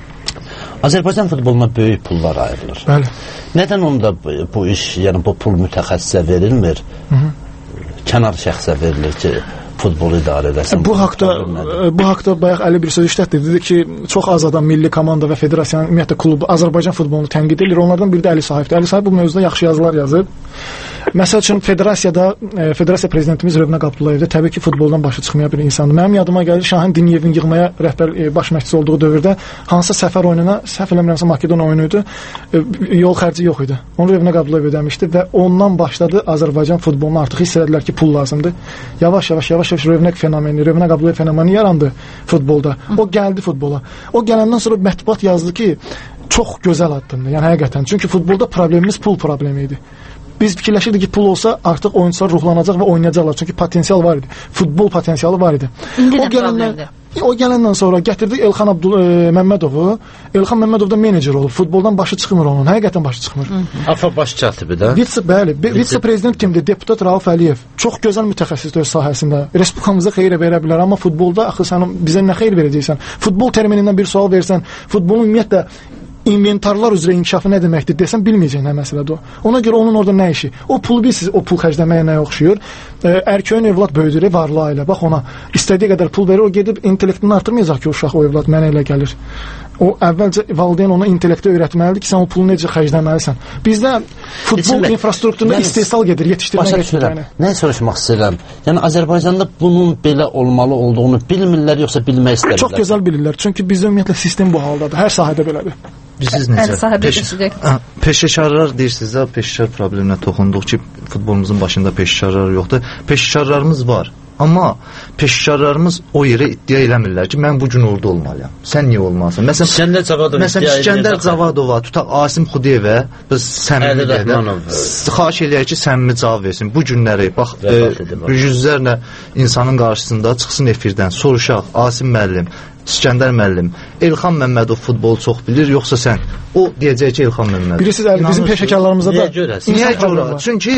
Azərbaycan futboluna böyük pullar ayrılır. Bəli. Nədən onda bu iş, yəni bu pul mütəxəssisə verilmir? Kənar şəxsə verilir ki, futbolu idarə edəsin. Bu haqda bayaq Əli bir söz işlətdi. Dedi ki, çox az adam milli komanda və federasiyanın ümumiyyətlə klubu Azərbaycan futbolunu tənqid edir. Onlardan biri də Əli Sahibdir. Əli Sahib bu mövzuda yaxşı yazılar yazıb. Məsəl üçün federasiya prezidentimiz Rövnəq Abdullayev də təbii ki, futboldan başı çıxmayan bir insandır. Mənim yadıma gəlir Şahin Diniyevin yığmaya baş məşqçisi olduğu dövrdə hansısa səfər oyununa, səhv eləmirəmsə Makedoniya oyunu idi, yol xərci yox idi. Onu Rövnəq Abdullayev ödəmişdi və ondan başladı Azərbaycan futboluna artıq hiss elədilər ki, pul lazımdır. Yavaş-yavaş Rövnəq Abdullayev fenomeni yarandı futbolda. O gəldi futbola. O gələndən sonra mətbuat yazdı ki, çox gözəl addımdır. Yəni həqiqətən. Çünki futbolda problemimiz pul problemi idi. Biz fikirləşirdik ki, pul olsa artıq oyunçular ruhlanacaq və oynayacaqlar. Çünki potensial var idi. Futbol potensialı var idi. O gələndən sonra gətirdik Elxan Məmmədovu. Elxan Məmmədov da menecer olub. Futboldan başı çıxmır onun. Həqiqətən başı çıxmır. AFA baş katibi də. Vitse-prezident kimdir? Deputat Rauf Əliyev. Çox gözəl mütəxəssisdir öz sahəsində. Respublikamıza xeyir verə bilər, amma futbolda axı sən bizə nə xeyir verəcəksən? Futbol terminindən bir sual versən, futbolun ümumiyyətlə inventarlar üzrə inkişafı nə deməkdir desən bilməyəcək nə məsələdir o. Ona görə onun orada nə işi? O pul bilsiz, o pul xərcləməyə nəyə oxşuyur? Erköyün evlad böyüdür, varlı ailə. Bax ona istədiyi qədər pul verir, o gedib intellektini artırmayacaq ki, o uşaq o evlad mənə elə gəlir. O əvvəlcə valideyn ona intellekti öyrətməlidir ki, sən o pulu necə xərcləməlisən. Bizdə futbol infrastrukturunda istehsal gedir, yetişdirmə gedir. Nə soruşmaq istəyirəm? Yəni Azərbaycanda bunun belə olmalı olduğunu bilmirlər yoxsa bilmək istəyirlər? Çox gözəl bilirlər. Çünki bizdə ümumiyyətlə sistem bu haldadır. Hər sahədə belədir. Siz necə? Peşəkarlar deyirsiniz də, peşəkar probleminə toxunduq ki, futbolumuzun başında peşəkarlar yoxdur. Peşəkarlarımız var. Amma peşəkarlarımız o yerə iddia eləmirlər ki, mən bu gün orada olmalıyam. Sən niyə olmalısın? Məsələn, İskəndər Zavadova, tutaq Asim Xudiyevə, biz səmimi xahiş eləyək ki, səmimi cavab versin. Bu günləri, bax, yüzlərlə insanın qarşısında çıxsın efirdən, soruşaq, Asim müəllim, İskəndər müəllim, Elxan Məmmədov futbol çox bilir, yoxsa sən? O deyəcək ki, Elxan Məmmədov. Bilirsiniz, bizim peşəkarlarımızda da niyə görə? Çünki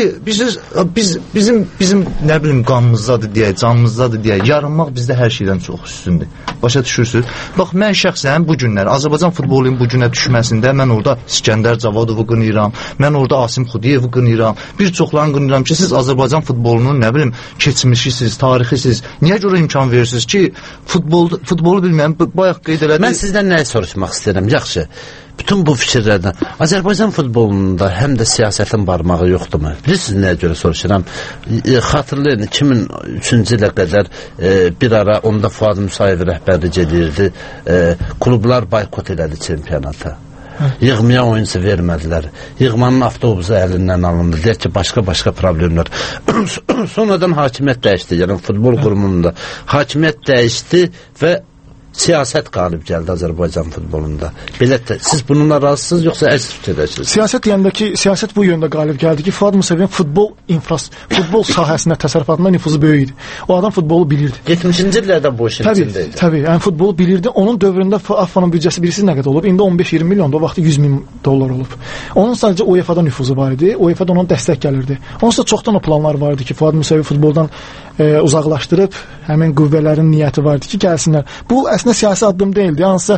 bizim nə bilim qanımızdadır deyək, canımızdadır deyək, yarınmaq bizdə hər şeydən çox üstündür. Başa düşürsünüz? Bax, mən şəxsən bu günlər Azərbaycan futbolunun bu günə düşməsində mən orada İskəndər Cavadovu qınıyıram, mən orada Asim Xudiyevi qınıyıram, bir çoxlarını qınıyıram ki, siz Azərbaycan futbolunun nə bilim keçmişisiz, tarixisiz. Niyə görə imkan verirsiniz ki, futbolu bilməyəm, bayaq qeyd elədim. Mən sizdən nəyi soruşmaq istəyirəm? Yaxşı. Bütün bu fikirlərdən Azərbaycan futbolunda həm də siyasətin barmağı yoxdurmu? Bilirsiniz nəyə görə soruşuram? Xatırlayın 2003-cü ilə qədər bir ara onda Fuad Musayev rəhbərlik edirdi. Klublar boykot elədi çempionata. Yığmaya oyuncu vermədilər. Yığmanın avtobusu əlindən alındı. Deyək ki, başqa problemlər. Sonradan hakimiyyət dəyişdi. Yəni futbol qurumunda hakimiyyət dəyişdi və siyasət qalib gəldi Azərbaycan futbolunda. Belə siz bununla razısınız yoxsa əks fikirləşirsiniz? Siyasət deyəndə ki, siyasət bu yöndə qalib gəldi ki, Fuad Musayevin futbol sahəsində təsərrüfatında nüfuzu böyük idi. O adam futbolu bilirdi. 70-ci illərdə bu işin içindəydi. Təbii, yəni futbolu bilirdi. Onun dövründə AFFA-nın büdcəsi bilirsiniz nə qədər olub? İndi 15-20 milyon, o vaxt $100.000 olub. Onun sadəcə UEFA-da nüfuzu var idi. UEFA-da ona dəstək gəlirdi. Onsuz da çoxdan o planlar var idi ki, Fuad Musayevi futboldan uzaqlaşdırıb həmin qüvvələrin niyyəti var idi ki, gəlsinlər. Bu əslində siyasi addım deyildi. Hansısa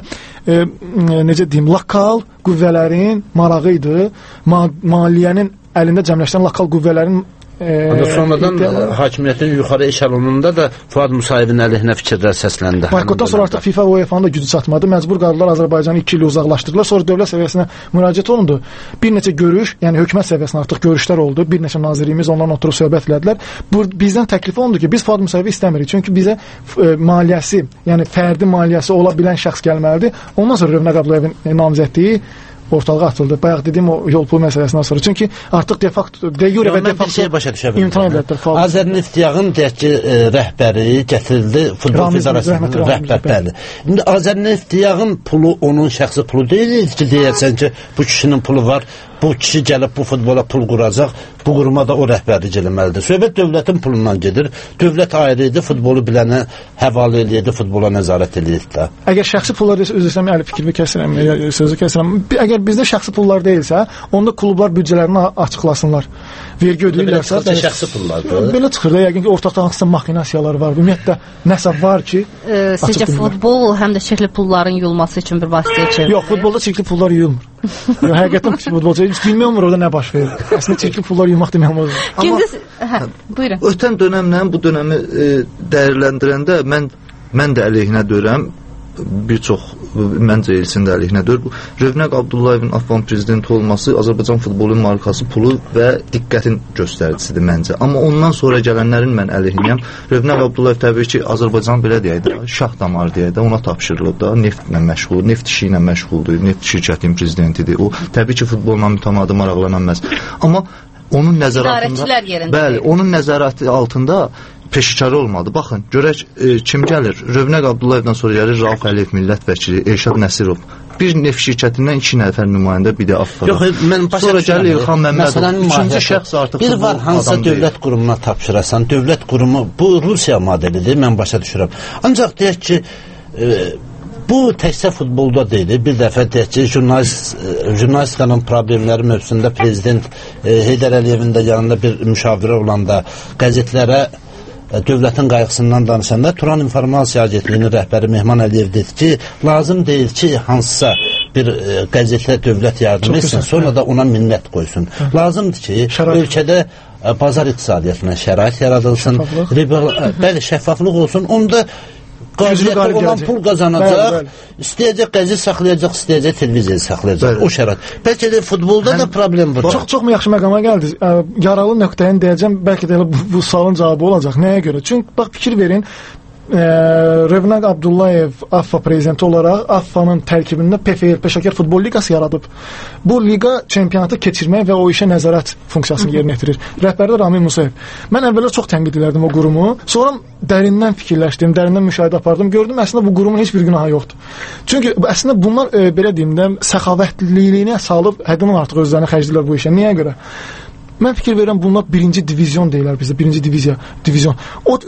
necə deyim, lokal qüvvələrin marağı idi. Maliyyənin əlində cəmləşdirən lokal qüvvələrin sonradan hakimiyyətin yuxarı eşelonunda da Fuad Musayevin əleyhinə fikirlər səsləndi. Boykotdan sonra artıq FIFA və UEFA-nın da gücü çatmadı. Məcbur qaldılar Azərbaycanı 2 il uzaqlaşdırdılar. Sonra dövlət səviyyəsinə müraciət olundu. Bir neçə görüş, yəni hökumət səviyyəsində artıq görüşlər oldu. Bir neçə nazirliyimiz onlarla oturub söhbət elədilər. Bizdən təklif olundu ki, biz Fuad Musayevi istəmirik. Çünki bizə maliyyəsi, yəni fərdi maliyyəsi ola bilən şəxs gəlməlidir. Ondan sonra Rövnəq Abdullayevin namizədliyi ortalığa atıldı. Bayaq dediyim o yol pulu məsələsindən sonra. Çünki artıq de facto, de jure və de facto imtina edildir. Azərneftiyağın deyək ki, rəhbəri gətirildi Futbol Federasiyasının rəhbəri. İndi Azərneftiyağın pulu onun şəxsi pulu deyil ki, deyərsən ki, bu kişinin pulu var, bu kişi gəlib bu futbola pul quracaq, bu quruma da o rəhbərlik eləməlidir. Söhbət dövlətin pulundan gedir. Dövlət ayrı idi, futbolu bilənə həvalə eləyirdi, futbola nəzarət eləyirdi də. Əgər şəxsi pullar deyilsə, üzr istəyirəm, fikrimi kəsirəm, sözü kəsirəm. Əgər bizdə şəxsi pullar deyilsə, onda klublar büdcələrini açıqlasınlar. Vergi ödəyirlərsə, şəxsi pullardır. Belə çıxır da, yəqin ki, ortaqda hansısa maxinasiyalar var. Ümumiyyətlə nəsə var ki, sizcə futbol həm də çirkli pulların yuyulması üçün bir vasitəyə çevrilir? Yox, futbolda çirkli pullar yuyulmur. Həqiqətən futbolçu heç bilmirəm orada nə baş verir. Əslində çirkli pullar yuymaq demək olmaz. Buyurun. Ötən dönəmlə bu dönəmi dəyərləndirəndə mən də əleyhinə deyirəm. bir çox məncə Elçin də əleyhinədir. Rövnəq Abdullayevin AFFAN prezidenti olması Azərbaycan futbolu markası, pulu və diqqətin göstəricisidir məncə. Amma ondan sonra gələnlərin mən əleyhinəyəm. Rövnəq Abdullayev təbii ki, Azərbaycan belə deyək də, şah damarı deyək də, ona tapşırılıb da, neftlə məşğul, neft işi ilə məşğuldur, neft şirkətinin prezidentidir. O təbii ki, futbolla mütəmadi maraqlananməz. Amma onun nəzarətində, bəli, onun nəzarəti altında peşəkarı olmadı. Baxın, görək kim gəlir? Rövnəq Abdullayevdən sonra gəlir Rauf Əliyev millət vəkili, Elşad Nəsirov. Bir neft şirkətindən 2 nəfər nümayəndə, bir də AFFAN. Yox, mən sonra gəlir İlxan Məmmədov. Üçüncü şəxs artıq bir var hansısa dövlət qurumuna tapşırasan. Dövlət qurumu bu Rusiya modelidir, mən başa düşürəm. Ancaq deyək ki, bu təkcə futbolda deyil. Bir dəfə deyək ki, jurnalistikanın problemləri mövzusunda prezident Heydər Əliyevin də yanında bir müşavirə olanda qəzetlərə dövlətin qayğısından danışanda Turan İnformasiya Agentliyinin rəhbəri Mehman Əliyev dedi ki, lazım deyil ki, hansısa bir qəzetlə dövlət yardım etsin, sonra da ona minnət qoysun. Lazımdır ki, ölkədə bazar iqtisadiyyatına şərait yaradılsın, bəli, şəffaflıq olsun, onda qabiliyyətli olan pul qazanacaq, istəyəcək qəzet saxlayacaq, istəyəcək televiziya saxlayacaq, o şərait. Bəlkə də futbolda da problem var. Çox yaxşı məqama gəldi. Yaralı nöqtəni deyəcəm, bəlkə də bu sualın cavabı olacaq. Nəyə görə? Çünki bax, fikir verin, Rövnəq Abdullayev AFFA prezidenti olaraq AFFA'nın tərkibində PFL, Peşəkar Futbol Liqası yaradıb. Bu liqa çempionatı keçirmək və o işə nəzarət funksiyasını yerinə yetirir. Rəhbəri də Ramil Musayev. Mən əvvəllər çox tənqid edirdim o qurumu. Sonra dərindən fikirləşdim, dərindən müşahidə apardım. Gördüm əslində bu qurumun heç bir günahı yoxdur. Çünki əslində bunlar belə deyim də səxavətliliyinə salıb həddindən artıq özlərini xərcləyirlər bu işə. Niyə görə? Mən fikir verirəm, bunlar birinci divizyon deyirlər bizdə, birinci divizyon. O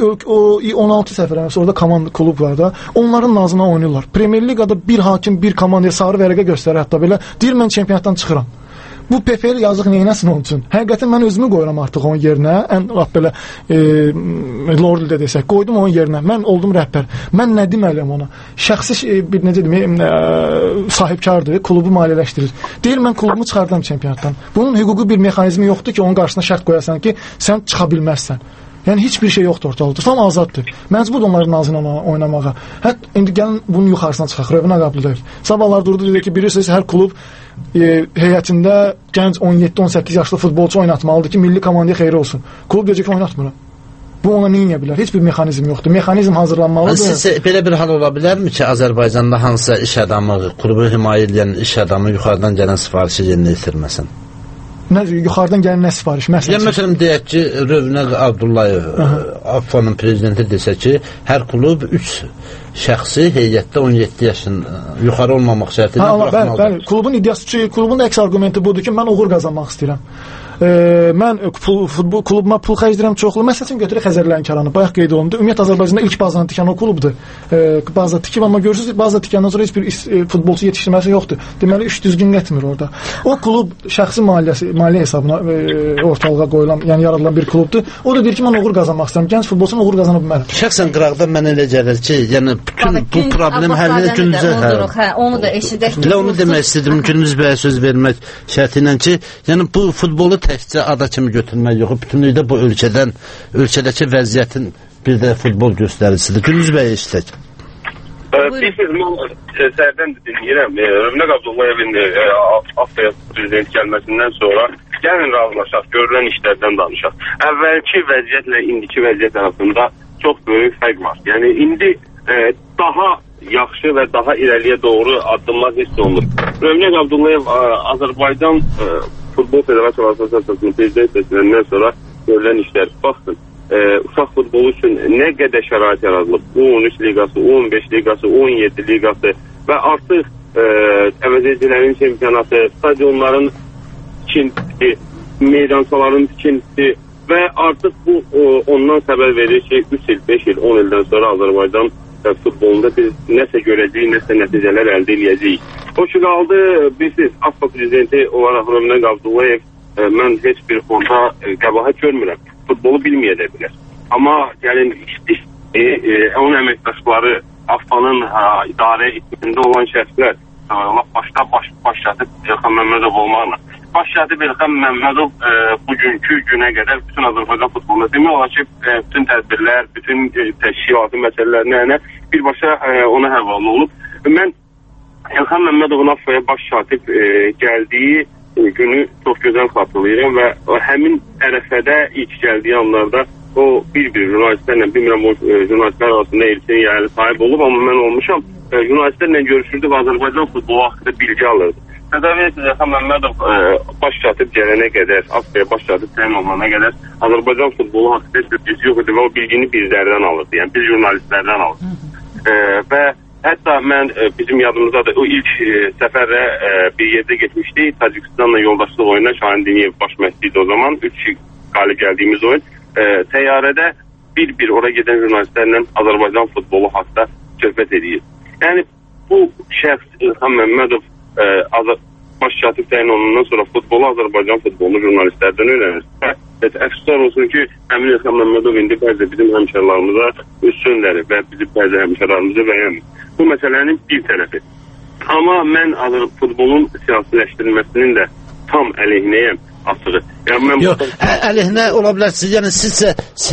16 səfərəməsi orada komanda, klub var da, onların nazına oynayırlar. Premier Liqada bir hakim, bir komandaya sarı vərəqə göstərir, hətta belə, deyir mən çempionatdan çıxıram. Bu PFL yazıq neynəsin onun üçün? Həqiqətən mən özümü qoyuram artıq onun yerinə, ən belə Lordildə desək, qoydum onun yerinə, mən oldum rəhbər. Mən nə deməliyəm ona? Şəxsi bir necə deməyim, sahibkardır, klubu maliyyələşdirir. Deyir, mən klubumu çıxardım çempionatdan. Bunun hüquqi bir mexanizmi yoxdur ki, onun qarşısına şərt qoyasan ki, sən çıxa bilməzsən. Yəni heç bir şey yoxdur ortalıqda. Tam azaddır. Məcbur onların nazı ilə oynamağa. Hətta indi gəlin bunun yuxarısına çıxaq. Rövnəq Abdullayev. Sabahlar durdu dedi ki, bilirsiniz hər klub heyətində gənc 17-18 yaşlı futbolçu oynatmalıdır ki, milli komandaya xeyri olsun. Klub deyəcək ki, oynatmıram. Bu ona nə edə bilər? Heç bir mexanizm yoxdur. Mexanizm hazırlanmalıdır. Sizcə belə bir hal ola bilərmi ki, Azərbaycanda hansısa iş adamı, klubu himayə edən iş adamı yuxarıdan gələn sifarişi yerinə yetirməsin? Yuxarıdan gələn nə sifariş? Məsələn, deyək ki, Rövnəq Abdullayev AFFA'nın prezidenti desə ki, hər klub 3 şəxsi heyətdə 17 yaşın yuxarı olmamaq şərti ilə buraxmalıdır. Bəli, klubun iddiası, klubun da əks arqumenti budur ki, mən uğur qazanmaq istəyirəm. Mən futbol klubuma pul xərcləyirəm çoxlu. Məsələn götürək Xəzər Lənkəranı. Bayaq qeyd olundu. Ümumiyyətlə Azərbaycanda ilk bazanı tikən o klubdur. Baza tikib, amma görürsüz, baza tikəndən sonra heç bir futbolçu yetişdirməsi yoxdur. Deməli iş düzgün getmir orada. O klub şəxsi maliyyə hesabına ortalığa qoyulan, yəni yaradılan bir klubdur. O da deyir ki, mən uğur qazanmaq istəyirəm. Gənc futbolçu uğur qazana bilmərəm. Şəxsən qıraqda mənə elə gəlir ki, yəni bütün bu problem həlli gündüzə. Onu da eşidək. Elə onu demək istədim. Gündüz bəyə söz vermək şərti ilə ki, yəni bu futbolu təkcə ada kimi götürmək yox, bütünlükdə bu ölkədəki vəziyyətin bir də futbol göstəricisidir. Gündüz bəyə işlək. Bilirsiniz, mən səhərdən dinləyirəm. Rövnəq Abdullayevin AFFA prezident gəlməsindən sonra gəlin razılaşaq, görülən işlərdən danışaq. Əvvəlki vəziyyətlə indiki vəziyyət arasında çox böyük fərq var. Yəni indi daha yaxşı və daha irəliyə doğru addımlar hiss olunur. Rövnəq Abdullayev Azərbaycan Futbol Federasiyaları Assosiasiyasının prezident seçiləndən sonra görülən işlər. Baxın, uşaq futbolu üçün nə qədər şərait yaradılıb. U13 liqası, U15 liqası, U17 liqası və artıq əvəzedicilərin çempionatı, stadionların tikintisi, meydançaların tikintisi və artıq bu ondan xəbər verir ki, 3 il, 5 il, 10 ildən sonra Azərbaycan futbolunda biz nəsə görəcəyik, nəsə nəticələr əldə edəcəyik. O ki qaldı, bilirsiniz, AFFA prezidenti olaraq Rövnəq Abdullayev mən heç bir fonda qəbahət görmürəm. Futbolu bilməyə də bilər. Amma gəlin onun əməkdaşları AFFA-nın idarə etməsində olan şəxslər başda başladı İlxan Məmmədov olmaqla. Başladı İlxan Məmmədov bugünkü günə qədər bütün Azərbaycan futbolunda demək olar ki, bütün tədbirlər, bütün təşkilatı məsələlərinə birbaşa ona həvalə olub. Mən Elxan Məmmədovun AFFA-ya baş katib gəldiyi günü çox gözəl xatırlayıram və həmin ərəfədə ilk gəldiyi anlarda o bir-bir jurnalistlərlə, bilmirəm o jurnalistlər arasında elçinin yayılı sahib olub, amma mən olmuşam. Jurnalistlərlə görüşürdük, Azərbaycan futbolu haqqında bilgi alırdı. Təsəvvür edirsiniz, Elxan Məmmədov baş katib gələnə qədər, AFFA-ya baş katib təyin olana qədər Azərbaycan futbolu haqqında heç bir bilgi yox idi və o bilgini bizlərdən alırdı, yəni biz jurnalistlərdən alırdı. Və hətta mən bizim yadımızdadır, o ilk səfərə bir yerdə getmişdik, Tacikistanla yoldaşlıq oyununa, Şahin Diniyev baş məşqçi idi o zaman, 3 qalib gəldiyimiz oyun. Təyyarədə bir-bir ora gedən jurnalistlərlə Azərbaycan futbolu haqqında söhbət edir. Yəni bu şəxs İlham Məmmədov baş katib təyin olundan sonra futbolu, Azərbaycan futbolunu jurnalistlərdən öyrənir. Əfsuslar olsun ki, həmin İlham Məmmədov indi bəzi bizim həmşərlarımıza üstünləri və bizim bəzi həmşərlarımıza bəyənmir. Bu məsələnin bir tərəfi. Amma mən futbolun siyasiləşdirilməsinin də tam əleyhinəyəm açığı. Yəni yox, əleyhinə ola bilərsiniz. Yəni sizcə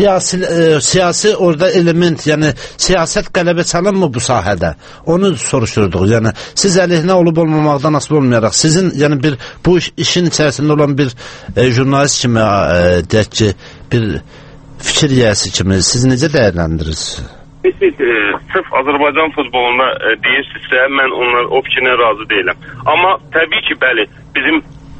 siyasi orada element, yəni siyasət qələbə çalınmı bu sahədə? Onu soruşurduq. Yəni siz əleyhinə olub olmamaqdan asılı olmayaraq, sizin yəni bir bu işin içərisində olan bir jurnalist kimi deyək ki, bir fikir yiyəsi kimi siz necə dəyərləndirirsiniz? Siz sırf Azərbaycan futbolunda deyirsinizsə, mən o fikrinə razı deyiləm. Amma təbii ki, bəli, bizim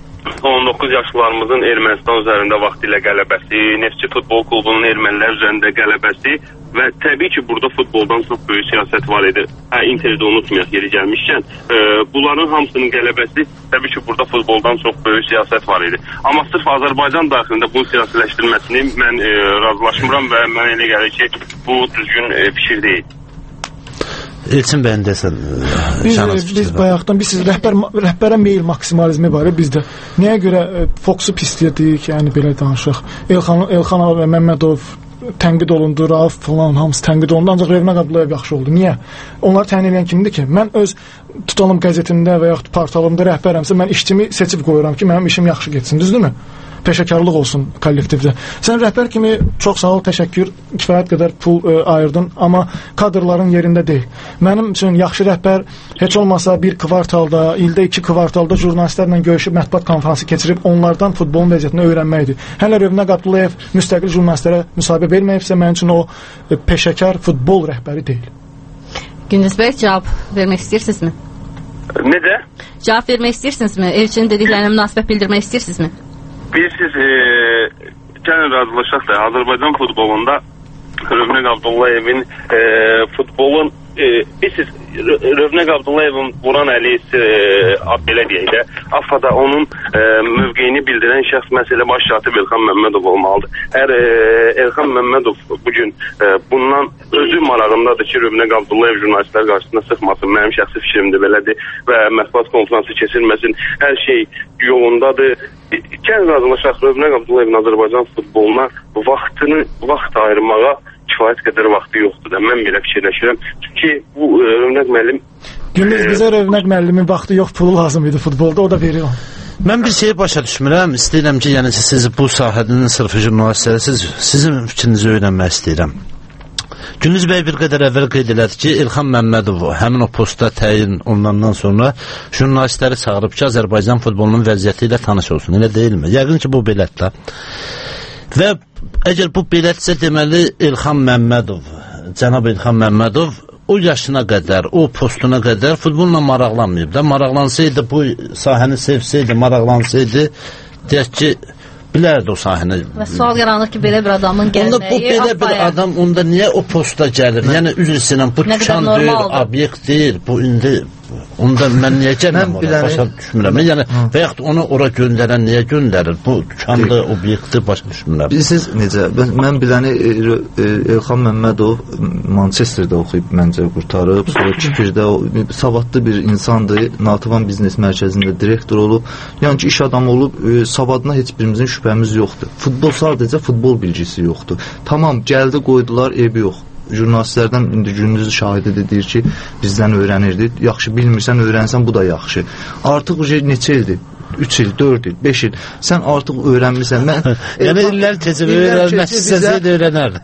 19 yaşlarımızın Ermənistan üzərində vaxtilə qələbəsi, Neftçi Futbol Klubunun ermənilər üzərində qələbəsi və təbii ki, burada futboldan çox böyük siyasət var idi. Interdə unutmayaq yeri gəlmişkən. Bunların hamısının qələbəsi təbii ki, burada futboldan çox böyük siyasət var idi. Amma sırf Azərbaycan daxilində bunun siyasiləşdirilməsini mən razılaşmıram və mən elə gəlir ki, bu düzgün fikir deyil. Elçin bəyin desən biz bayaqdan siz rəhbərə meyil maksimalizmi var bizdə. Nəyə görə Foxu pisləyirdik, yəni belə danışıq. Elxan və Məmmədov tənqid olundu, Rauf falan hamısı tənqid olundu, ancaq Rövnaq Abdullayev yaxşı oldu. Niyə? Onları təyin edən kimdir ki? Mən öz tutalım qəzetimdə və yaxud portalımda rəhbərəmsə, mən işçimi seçib qoyuram ki, mənim işim yaxşı getsin, düzdürmü? Peşəkarlıq olsun kollektivdə. Sən rəhbər kimi çox sağ ol, təşəkkür, kifayət qədər pul ayırdın, amma kadrların yerində deyil. Mənim üçün yaxşı rəhbər heç olmasa bir kvartalda, ildə 2 kvartalda jurnalistlərlə görüşüb mətbuat konfransı keçirib onlardan futbolun vəziyyətini öyrənməkdir. Hələ Rövnaq Abdullayev müstəqil jurnalistlərə müsahibə verməyibsə, mənim üçün o peşəkar futbol rəhbəri deyil. Gündüz bəy, cavab vermək istəyirsinizmi? Necə? Cavab vermək istəyirsinizmi? Elçinin dediklərinə münasibət bildirmək istəyirsinizmi? Bilirsiniz, gəlin razılaşaq da Azərbaycan futbolunda Rövnaq Abdullayevin futbolun bilirsiniz, Rövnaq Abdullayevin vuran əli belə deyək də, AFFA-da onun mövqeyini bildirən şəxs məsələ baş katib Elxan Məmmədov olmalıdır. Hər Elxan Məmmədov bugün bundan özü marağındadır ki, Rövnaq Abdullayev jurnalistlər qarşısında sıxmasın, mənim şəxsi fikrimdir belədir və mətbuat konfransı keçirməsin, hər şey yolundadır. Gəlin razılaşaq, Rövnaq Abdullayevin Azərbaycan futboluna vaxt ayırmağa kifayət qədər vaxtı yoxdur da, mən belə fikirləşirəm. Çünki bu Rövnaq müəllim... Gündüz bizə Rövnaq müəllimin vaxtı yox, pulu lazım idi futbolda, o da verir. Mən bir şeyi başa düşmürəm, istəyirəm ki, yəni siz bu sahənin sırfı jurnalistləri, sizin fikrinizi öyrənmək istəyirəm. Gündüz bəy bir qədər əvvəl qeyd elədi ki, İlham Məmmədov həmin o posta təyin olunandan sonra jurnalistləri çağırıb ki, Azərbaycan futbolunun vəziyyəti ilə tanış olsun. Elə deyilmi? Yəqin ki, bu biletdə. Və əgər bu biletsə deməli İlham Məmmədov, cənab İlham Məmmədov o yaşına qədər, o postuna qədər futbolla maraqlanmayıb da. Maraqlansaydı, bu sahəni sevsəydi, maraqlansaydı, deyək ki, bilərdi o sahəni. Və sual yaranır ki, belə bir adamın gəlməyi... Onda bu belə bir adam, onda niyə o posta gəlir? Yəni, üzrüsünə, bu tükan deyil, obyekt deyil, bu indi... Onda mən niyə gəlməm oraya? Başa düşmürəm. Yəni, və yaxud onu ora göndərən niyə göndərir? Bu tükanlı obyekti başa düşmürəm. Bilirsiniz necə? Mən biləni Elxan Məmmədov Manchesterdə oxuyub məncə qurtarıb, sonra Kipirdə savadlı bir insandır, Nativan Biznes Mərkəzində direktor olub. Yəni ki, iş adamı olub, savadına heç birimizin şübhəmiz yoxdur. Futbol sadəcə futbol bilgisi yoxdur. Tamam, gəldi qoydular, eybi yox. Jurnalistlərdən indi gününüzü şahididir, deyir ki, bizdən öyrənirdi. Yaxşı bilmirsən, öyrənsən, bu da yaxşı. Artıq neçə ildir 3 il, 4 il, 5 il sən artıq öyrənmirsən. Mən yəni illər keçib öyrənməsə də öyrənər.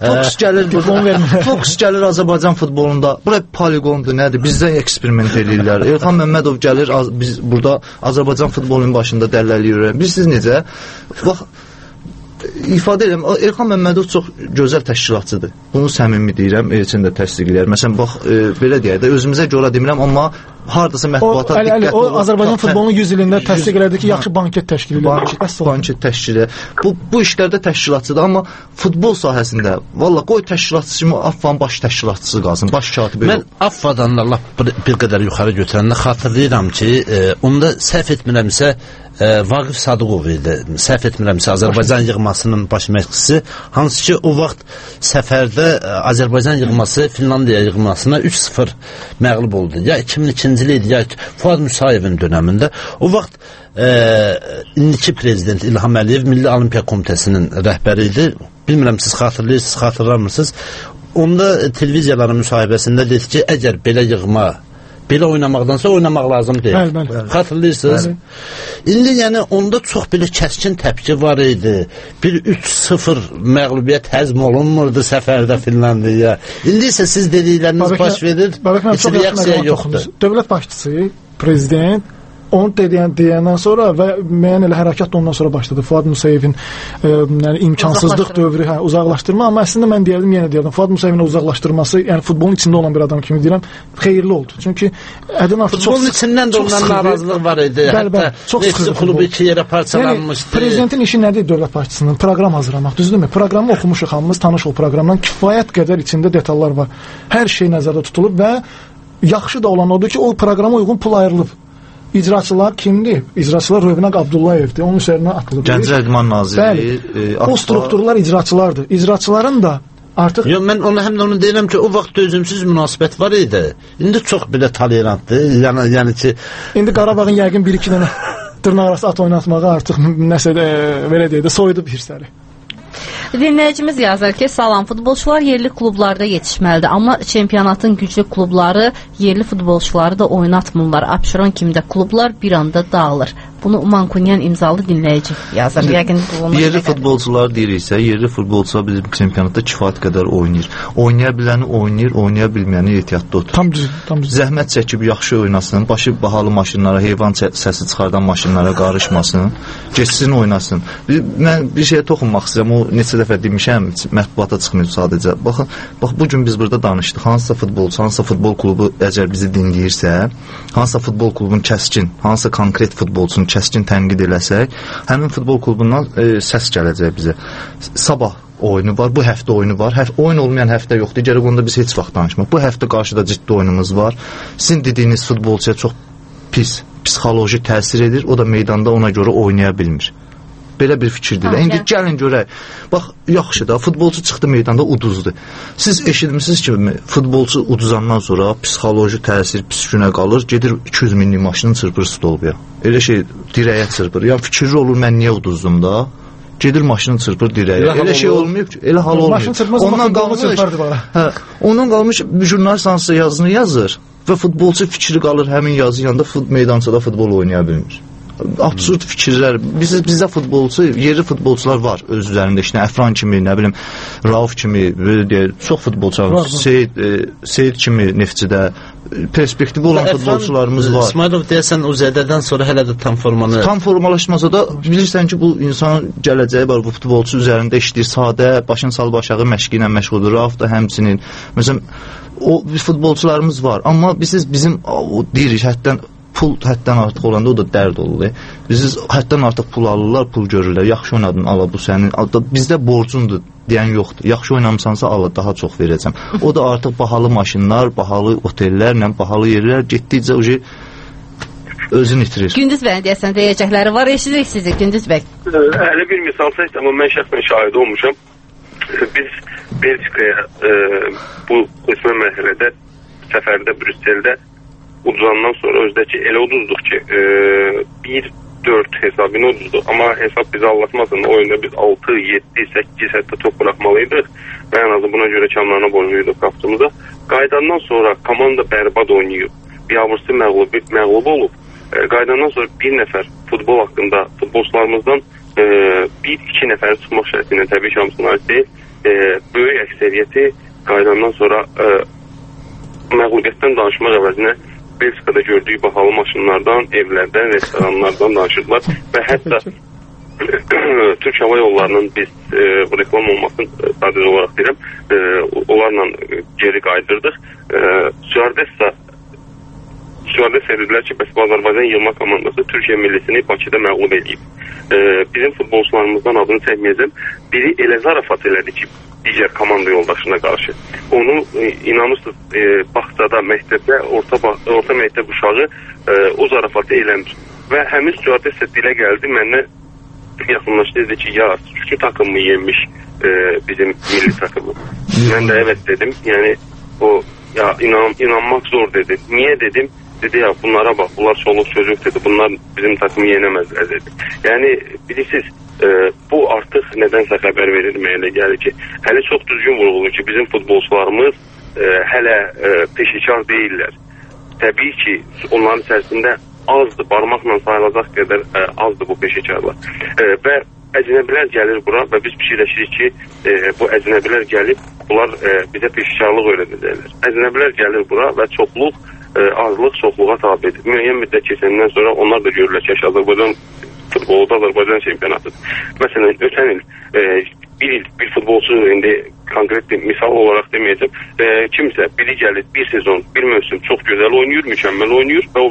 Fokus gəlir Azərbaycan futbolunda. Bura poligondur, nədir? Bizdən eksperiment edirlər. Elxan Məmmədov gəlir, biz burada Azərbaycan futbolunun başında dəlləliyik. Bilirsiniz necə? Bax, ifadə edirəm, Elxan Məmmədov çox gözəl təşkilatçıdır. Bunu səmimi deyirəm, Elçin də təsdiqləyər. Məsələn, bax, belə deyək də, özümüzə görə demirəm, amma hardasa mətbuata diqqətli o Azərbaycan futbolunun 100 ilində təsdiq elədi ki, yaxşı banket təşkil edir. Banket təşkil edir. Bu işlərdə təşkilatçıdır, amma futbol sahəsində, valla qoy təşkilatçı kimi AFFA'nın baş təşkilatçısı qalsın, baş katibi. Mən AFFA'dan da bir qədər yuxarı götürəndə xatırlayıram ki, onda səhv etmirəmsə, Vaqif Sadıqov idi. Səhv etmirəmsə, Azərbaycan yığmasının baş məşqçisi, hansı ki, o vaxt səfərdə Azərbaycan yığması Finlandiya yığmasına 3-0 məğlub oldu. Ya 2002-ci il idi, ya Fuad Musayevin dönəmində. O vaxt indiki prezident İlham Əliyev Milli Olimpiya Komitəsinin rəhbəri idi. Bilmirəm, siz xatırlayırsınız, xatırlamırsınız. Onda televiziyaların müsahibəsində dedi ki, əgər belə yığma belə oynamaqdansa oynamaq lazım deyil. Xatırlayırsınız? İndi yəni onda çox belə kəskin təpki var idi. Bir 3-0 məğlubiyyət həzm olunmurdu səfərdə Finlandiyaya. İndi isə siz dedikləriniz baş verir, heç reaksiya yoxdur. Dövlət başçısı, prezident onu deyəndən sonra və müəyyən elə hərəkat da ondan sonra başladı. Fuad Musayevin imkansızlıq dövrü, uzaqlaşdırma, amma əslində mən deyərdim, yenə deyərdim, Fuad Musayevin uzaqlaşdırması, yəni futbolun içində olan bir adam kimi deyirəm, xeyirli oldu. Çünki Ədin artıq futbolun içindən də ondan narazılıq var idi. Hətta çox sıxıcı klubu iki yerə parçalanmışdı. Yəni prezidentin işi nədir dövlət başçısının? Proqram hazırlamaq, düzdürmü? Proqramı oxumuşuq hamımız, tanış ol proqramdan. Kifayət qədər içində detallar var. Hər şey nəzərdə tutulub və yaxşı da olan odur ki, o proqrama uyğun pul ayrılıb. İcraçılar kimdir? İcraçılar Rövnaq Abdullayevdir. Onun üzərinə atılıb. Gənclər İdman Nazirliyi. O strukturlar icraçılardır. İcraçıların da artıq... Yox, mən həm də onu deyirəm ki, o vaxt dözümsüz münasibət var idi. İndi çox belə tolerantdır. Yəni ki... İndi Qarabağın yəqin 1-2 dənə dırnaq arası at oynatmağı artıq nəsə belə deyək də soyudub hirsləri. Dinləyicimiz yazır ki, salam, futbolçular yerli klublarda yetişməlidir, amma çempionatın güclü klubları yerli futbolçuları da oynatmırlar. Abşeron kimi də klublar bir anda dağılır. Bunu Mankunyan imzalı dinləyici yazır. Yerli futbolçular deyiriksə, yerli futbolçular bizim çempionatda kifayət qədər oynayır. Oynaya biləni oynayır, oynaya bilməyəni ehtiyatda otur. Tam düz. Zəhmət çəkib yaxşı oynasın, başı bahalı maşınlara, heyvan səsi çıxardan maşınlara qarışmasın, geçsin oynasın. Mən bir şeyə toxunmaq istəyirəm, o neçə dəfə demişəm, mətbuata çıxmıyor sadəcə. Baxın, bax bu gün biz burada danışdıq. Hansısa futbolçu, hansısa futbol klubu əgər bizi dinləyirsə, hansısa futbol klubun kəskin, hansısa konkret futbolçunun kəskin tənqid eləsək, həmin futbol klubundan səs gələcək bizə. Sabah oyunu var, bu həftə oyunu var. Oyun olmayan həftə yoxdur. Gərək onda biz heç vaxt danışmaq. Bu həftə qarşıda ciddi oyunumuz var. Sizin dediyiniz futbolçuya çox pis, psixoloji təsir edir. O da meydanda ona görə oynaya bilmir. Belə bir fikirdir. İndi gəlin görək. Bax, yaxşı da, futbolçu çıxdı meydanda uduzdu. Siz eşitmişsiniz ki, futbolçu uduzandan sonra psixoloji təsir pis günə qalır, gedir 200 minlik maşını çırpır stolbuya. Elə şey, dirəyə çırpır. Yəni, fikirli olur, mən niyə uduzdum da? Gedir maşını çırpır dirəyə. Elə şey olmuyor ki, elə hal olmuyor. Ondan qalmış jurnalist hansısa yazını yazır və futbolçu fikri qalır həmin yazı yanında meydançada futbol oynaya bilmir. Absurd fikirlər. Bizdə futbolçu, yerli futbolçular var öz üzərində işinə. Əfran kimi, nə bilim, Rauf kimi, belə deyək, çox futbolçular var. Seyid kimi Neftçidə perspektivi olan futbolçularımız var. İsmailov deyəsən UZD-dən sonra hələ də tam formanı... Tam formalaşmasa da bilirsən ki, bu insan gələcəyi var, bu futbolçu üzərində işləyir, sadə, başını salıb aşağı məşqi ilə məşğuldur. Rauf da həmçinin. Məsələn, o futbolçularımız var. Amma bizim deyirik, pul həddən artıq olanda o da dərd olur. Biz həddən artıq pul alırlar, pul görürlər. Yaxşı oynadın, ala bu sənin. Bizdə borcundur deyən yoxdur. Yaxşı oynamısansa ala, daha çox verəcəm. O da artıq bahalı maşınlar, bahalı otellərlə, bahalı yerlər getdikcə özünü itirir. Gündüz bəy deyəsən deyəcəkləri var. Eşidirik sizi Gündüz bəy. Hələ bir misal çəkdim, amma mən şəxsən şahid olmuşam. Biz Belçikaya bu qismən mərhələdə səfərdə Brüsseldə uduzandan sonra özdəki elə uduzduq ki 1-4 hesabını uduzduq. Amma hesab bizi allatmasın. Oyunda biz 6, 7, 8 hətta top bıraxmalıydıq. Və en azı buna görə kamlarına boynuyduq qapçımıza. Qaydandan sonra komanda bərbad oynayıb. Biabırsı məğlub olub. qaydandan sonra bir nəfər futbol haqqında futbolçularımızdan bir-iki nəfər çıxmaq şərti ilə təbii ki, hamısına deyil, böyük əksəriyyəti qaydandan sonra məğlubiyyətdən danışmaq əvəzinə Belçikada gördüyü bahalı maşınlardan, evlərdən, restoranlardan danışırlar və hətta Türk Hava Yollarının biz reklam olmasını sadəcə olaraq deyirəm, onlarla geri qaydırdıq. Stüardessa dedilər ki, bəs bu Azərbaycan yığma komandası Türkiyə millisini Bakıda məğlub edib. Bizim futbolçularımızdan adını çəkməyəcəm. Biri elə zarafat elədi ki, digər komanda yoldaşına qarşı. Onu inanırsınız bağçada, məktəbdə, orta məktəb uşağı o zarafatı eləmir. Və həmin stüardessa dilə gəldi, məndən yaxınlaşdı, dedi ki, ya üçüncü takımı yenmiş bizim milli takımı. Mən də evet dedim. Yəni o ya inanmaq zor dedi. Niyə dedim? Dedi ya bunlara bax, bunlar çoluq çocuk dedi. Bunlar bizim takımı yenemezler dedi. Yəni bilirsiniz bu artıq nədənsə xəbər verir mənə gəlir ki, hələ çox düzgün vurğulanır ki, bizim futbolçularımız hələ peşəkar deyirlər. Təbii ki, onların içərisində azdır, barmaqla sayılacaq qədər azdır bu peşəkarlar. Və əcnəbilər gəlir bura və biz fikirləşirik ki, bu əcnəbilər gəlib, bunlar bizə peşəkarlıq öyrədəcəklər. Əcnəbilər gəlir bura və çoxluq, azlıq çoxluğa tabidir. Müəyyən müddət keçəndən sonra onlar da görürlər ki, Azərbaycan futbolu da Azərbaycan çempionatıdır. Məsələn, ötən il bir futbolçu, indi konkret bir misal olaraq deməyəcəm, kimsə biri gəlir, bir sezon, bir mövsüm çox gözəl oynayır, mükəmməl oynayır və o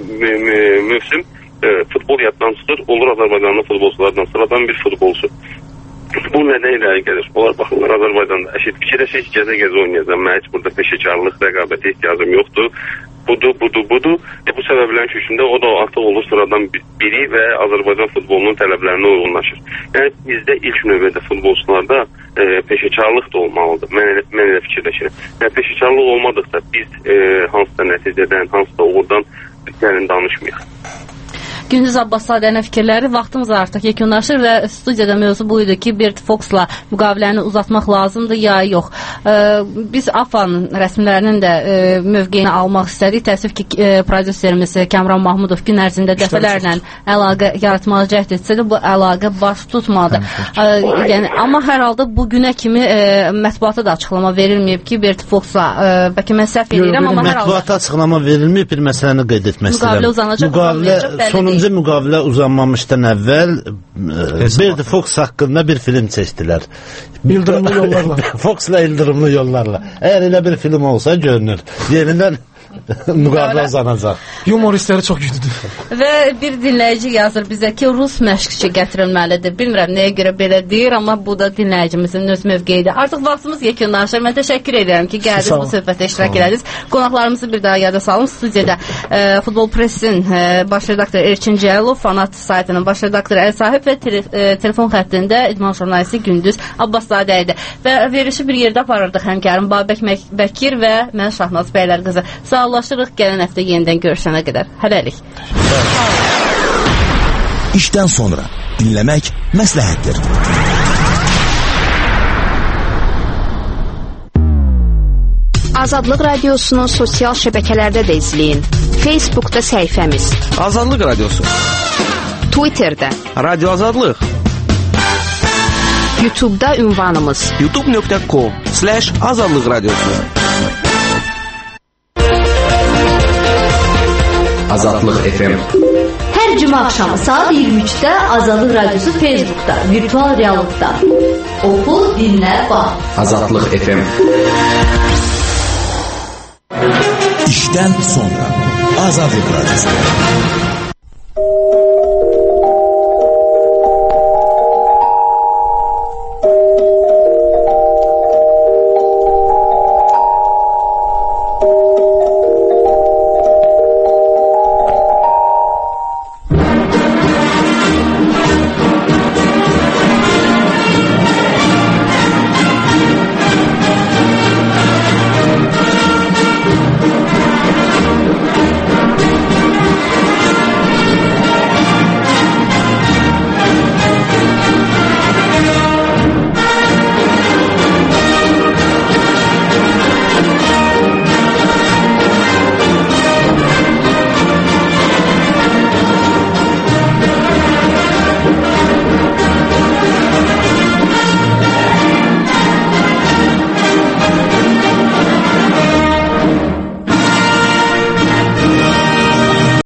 mövsüm futbol yaddan çıxır, olur Azərbaycanlı futbolçulardan sıradan bir futbolçu. Bu nədən irəli gəlir? Onlar baxırlar Azərbaycanda əşit fikirləşir ki, gəzə-gəzə oynayacaq, mən heç burada peşəkarlıq, rəqabətə ihtiyacım yoxdur. Budur. Bu səbəblərin kökündə o da artıq olur sıradan biri və Azərbaycan futbolunun tələblərinə uyğunlaşır. Yəni bizdə ilk növbədə futbolçularda peşəkarlıq da olmalıdır. Mən elə fikirləşirəm. Yəni peşəkarlıq olmadıqsa biz hansısa nəticədən, hansısa uğurdan gəlin danışmayaq. Gündüz Abbaszadənin fikirləri vaxtımız artıq yekunlaşır və studiyada mövzu bu idi ki, Bert Foxla müqaviləni uzatmaq lazımdır ya yox. Biz AFA-nın rəsmilərinin də mövqeyini almaq istədik. Təəssüf ki, prodüserimiz Kəmran Mahmudov gün ərzində dəfələrlə əlaqə yaratmağa cəhd etsə də bu əlaqə baş tutmadı. Yəni, amma hər halda bu günə kimi mətbuata da açıqlama verilməyib ki, Bert Foxla bəlkə mən səhv edirəm, amma hər halda mətbuata açıqlama verilməyib, bir məsələni qeyd etmək istəyirəm. Müqavilə uzanacaq, sonuncu müqavilə uzanmamışdan əvvəl Bert Fox haqqında bir film çəkdilər. İldırımlı yollarla. Foxla ildırımlı yollarla. Əgər elə bir film olsa görünür. Yenidən müqavilə uzanacaq. Humoristləri çox güclüdür. Və bir dinləyici yazır bizə ki, rus məşqçi gətirilməlidir. Bilmirəm nəyə görə belə deyir, amma bu da dinləyicimizin öz mövqeyidir. Artıq vaxtımız yekunlaşır. Mən təşəkkür edirəm ki, gəldiniz, bu söhbətə iştirak edədiniz. Qonaqlarımızı bir daha yada salım. Studiyada Futbol Pressin baş redaktor Erkin Cəlilov, Fanat saytının baş redaktoru Əl Sahib və telefon xəttində idman jurnalisti Gündüz Abbaszadə idi. Və verilişi bir yerdə aparırdıq həmkarım Babək Bəkir və mən Şahnaz Bəylər qızı. Sağollaşırıq, gələn həftə yenidən görüşənə qədər. Hələlik. İşdən sonra dinləmək məsləhətdir. Azadlıq Radiosu'nu sosial şəbəkələrdə də izləyin. Facebook'da səhifəmiz. Azadlıq Radiosu. Twitter'da. Radyo Azadlıq. YouTube'da ünvanımız. youtube.com/Azadlıq Radiosu. Azadlıq FM. Hər cümə axşamı saat 23-də Azadlıq Radiosu Facebook'da, virtual reallıqda. Oxu, dinlə, bax. Azadlıq FM. İşdən sonra Azadlıq Radiosu.